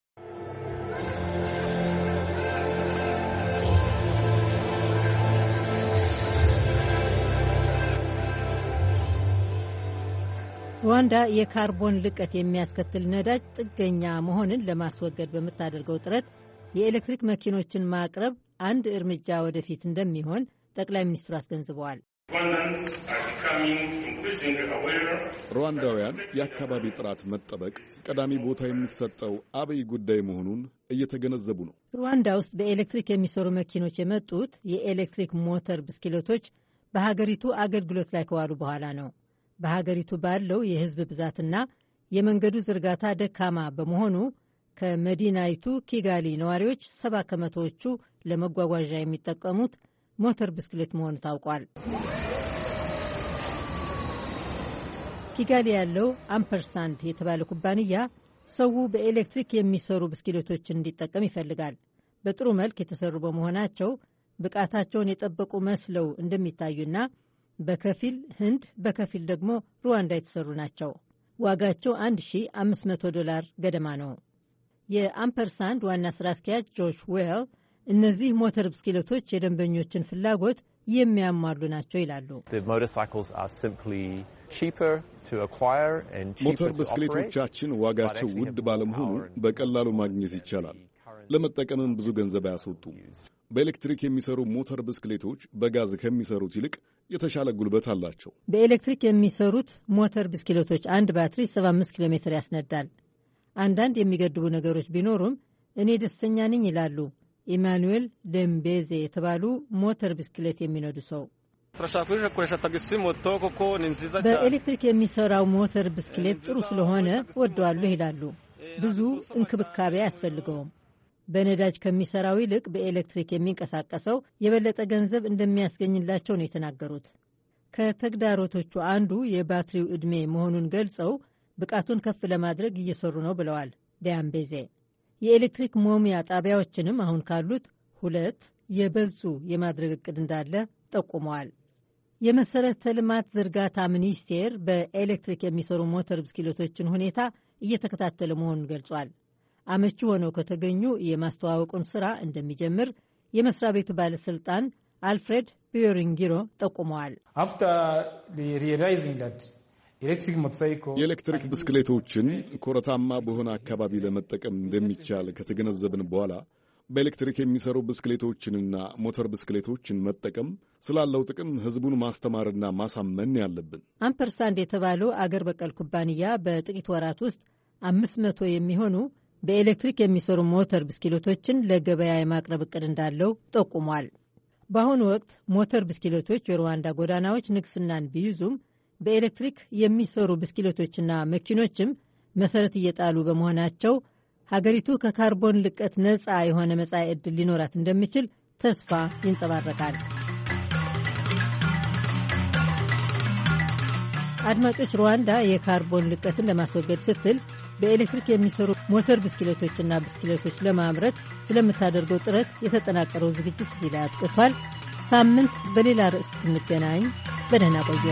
ሩዋንዳ የካርቦን ልቀት የሚያስከትል ነዳጅ ጥገኛ መሆንን ለማስወገድ በምታደርገው ጥረት የኤሌክትሪክ መኪኖችን ማቅረብ አንድ እርምጃ ወደፊት እንደሚሆን ጠቅላይ ሚኒስትሩ አስገንዝበዋል። ሩዋንዳውያን የአካባቢ ጥራት መጠበቅ ቀዳሚ ቦታ የሚሰጠው አብይ ጉዳይ መሆኑን እየተገነዘቡ ነው። ሩዋንዳ ውስጥ በኤሌክትሪክ የሚሰሩ መኪኖች የመጡት የኤሌክትሪክ ሞተር ብስክሌቶች በሀገሪቱ አገልግሎት ላይ ከዋሉ በኋላ ነው። በሀገሪቱ ባለው የሕዝብ ብዛትና የመንገዱ ዝርጋታ ደካማ በመሆኑ ከመዲናይቱ ኪጋሊ ነዋሪዎች 70 ከመቶዎቹ ለመጓጓዣ የሚጠቀሙት ሞተር ብስክሌት መሆኑ ታውቋል። ኪጋሊ ያለው አምፐርሳንድ የተባለ ኩባንያ ሰው በኤሌክትሪክ የሚሰሩ ብስክሌቶችን እንዲጠቀም ይፈልጋል። በጥሩ መልክ የተሰሩ በመሆናቸው ብቃታቸውን የጠበቁ መስለው እንደሚታዩና በከፊል ህንድ በከፊል ደግሞ ሩዋንዳ የተሰሩ ናቸው። ዋጋቸው $1500 ገደማ ነው። የአምፐርሳንድ ዋና ስራ አስኪያጅ ጆሽ ዌል እነዚህ ሞተር ብስክሌቶች የደንበኞችን ፍላጎት የሚያሟሉ ናቸው ይላሉ። ሞተር ብስክሌቶቻችን ዋጋቸው ውድ ባለመሆኑ በቀላሉ ማግኘት ይቻላል። ለመጠቀምም ብዙ ገንዘብ አያስወጡም። በኤሌክትሪክ የሚሰሩ ሞተር ብስክሌቶች በጋዝ ከሚሰሩት ይልቅ የተሻለ ጉልበት አላቸው። በኤሌክትሪክ የሚሰሩት ሞተር ብስክሌቶች አንድ ባትሪ 75 ኪሎ ሜትር ያስነዳል። አንዳንድ የሚገድቡ ነገሮች ቢኖሩም እኔ ደስተኛ ነኝ ይላሉ ኢማኑኤል ደምቤዜ የተባሉ ሞተር ብስክሌት የሚነዱ ሰው። በኤሌክትሪክ የሚሰራው ሞተር ብስክሌት ጥሩ ስለሆነ ወደዋለሁ ይላሉ። ብዙ እንክብካቤ አያስፈልገውም። በነዳጅ ከሚሰራው ይልቅ በኤሌክትሪክ የሚንቀሳቀሰው የበለጠ ገንዘብ እንደሚያስገኝላቸው ነው የተናገሩት። ከተግዳሮቶቹ አንዱ የባትሪው ዕድሜ መሆኑን ገልጸው ብቃቱን ከፍ ለማድረግ እየሰሩ ነው ብለዋል ዲያምቤዜ። የኤሌክትሪክ ሞሚያ ጣቢያዎችንም አሁን ካሉት 2 የበዙ የማድረግ እቅድ እንዳለ ጠቁመዋል። የመሰረተ ልማት ዝርጋታ ሚኒስቴር በኤሌክትሪክ የሚሰሩ ሞተር ብስክሌቶችን ሁኔታ እየተከታተለ መሆኑን ገልጿል። አመቺ ሆነው ከተገኙ የማስተዋወቁን ስራ እንደሚጀምር የመስሪያ ቤቱ ባለስልጣን አልፍሬድ ቢዮሪንጊሮ ጠቁመዋል። የኤሌክትሪክ ብስክሌቶችን ኮረታማ በሆነ አካባቢ ለመጠቀም እንደሚቻል ከተገነዘብን በኋላ በኤሌክትሪክ የሚሰሩ ብስክሌቶችንና ሞተር ብስክሌቶችን መጠቀም ስላለው ጥቅም ህዝቡን ማስተማርና ማሳመን ያለብን። አምፐርሳንድ የተባለው አገር በቀል ኩባንያ በጥቂት ወራት ውስጥ 500 የሚሆኑ በኤሌክትሪክ የሚሰሩ ሞተር ብስክሌቶችን ለገበያ የማቅረብ እቅድ እንዳለው ጠቁሟል። በአሁኑ ወቅት ሞተር ብስክሌቶች የሩዋንዳ ጎዳናዎች ንግስናን ቢይዙም በኤሌክትሪክ የሚሰሩ ብስክሌቶችና መኪኖችም መሰረት እየጣሉ በመሆናቸው ሀገሪቱ ከካርቦን ልቀት ነፃ የሆነ መጻኢ ዕድል ሊኖራት እንደሚችል ተስፋ ይንጸባረቃል። አድማጮች፣ ሩዋንዳ የካርቦን ልቀትን ለማስወገድ ስትል በኤሌክትሪክ የሚሰሩ ሞተር ብስክሌቶችና ብስክሌቶች ለማምረት ስለምታደርገው ጥረት የተጠናቀረው ዝግጅት እዚህ ላይ አብቅቷል። ሳምንት በሌላ ርዕስ እንገናኝ። በደህና ቆዩ።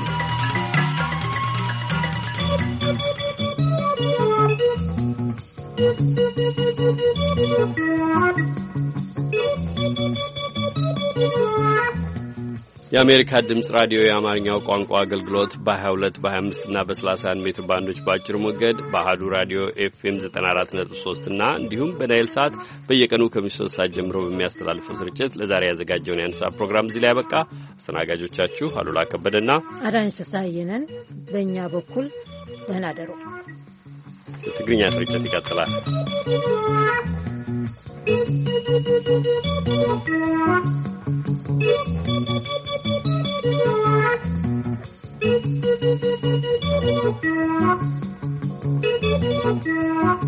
የአሜሪካ ድምጽ ራዲዮ የአማርኛው ቋንቋ አገልግሎት በ22 በ25 እና በ31 ሜትር ባንዶች ባጭር ሞገድ በአሃዱ ራዲዮ ኤፍኤም 94.3 እና እንዲሁም በናይል ሳት በየቀኑ ከምሽቱ 3 ሰዓት ጀምሮ በሚያስተላልፈው ስርጭት ለዛሬ ያዘጋጀውን የአንሳ ፕሮግራም እዚህ ላይ ያበቃ። አስተናጋጆቻችሁ አሉላ ከበደና አዳነች ፍስሐዬ ነን። በእኛ በኩል ደህና ደሩ። የትግርኛ ስርጭት ይቀጥላል። Thank you.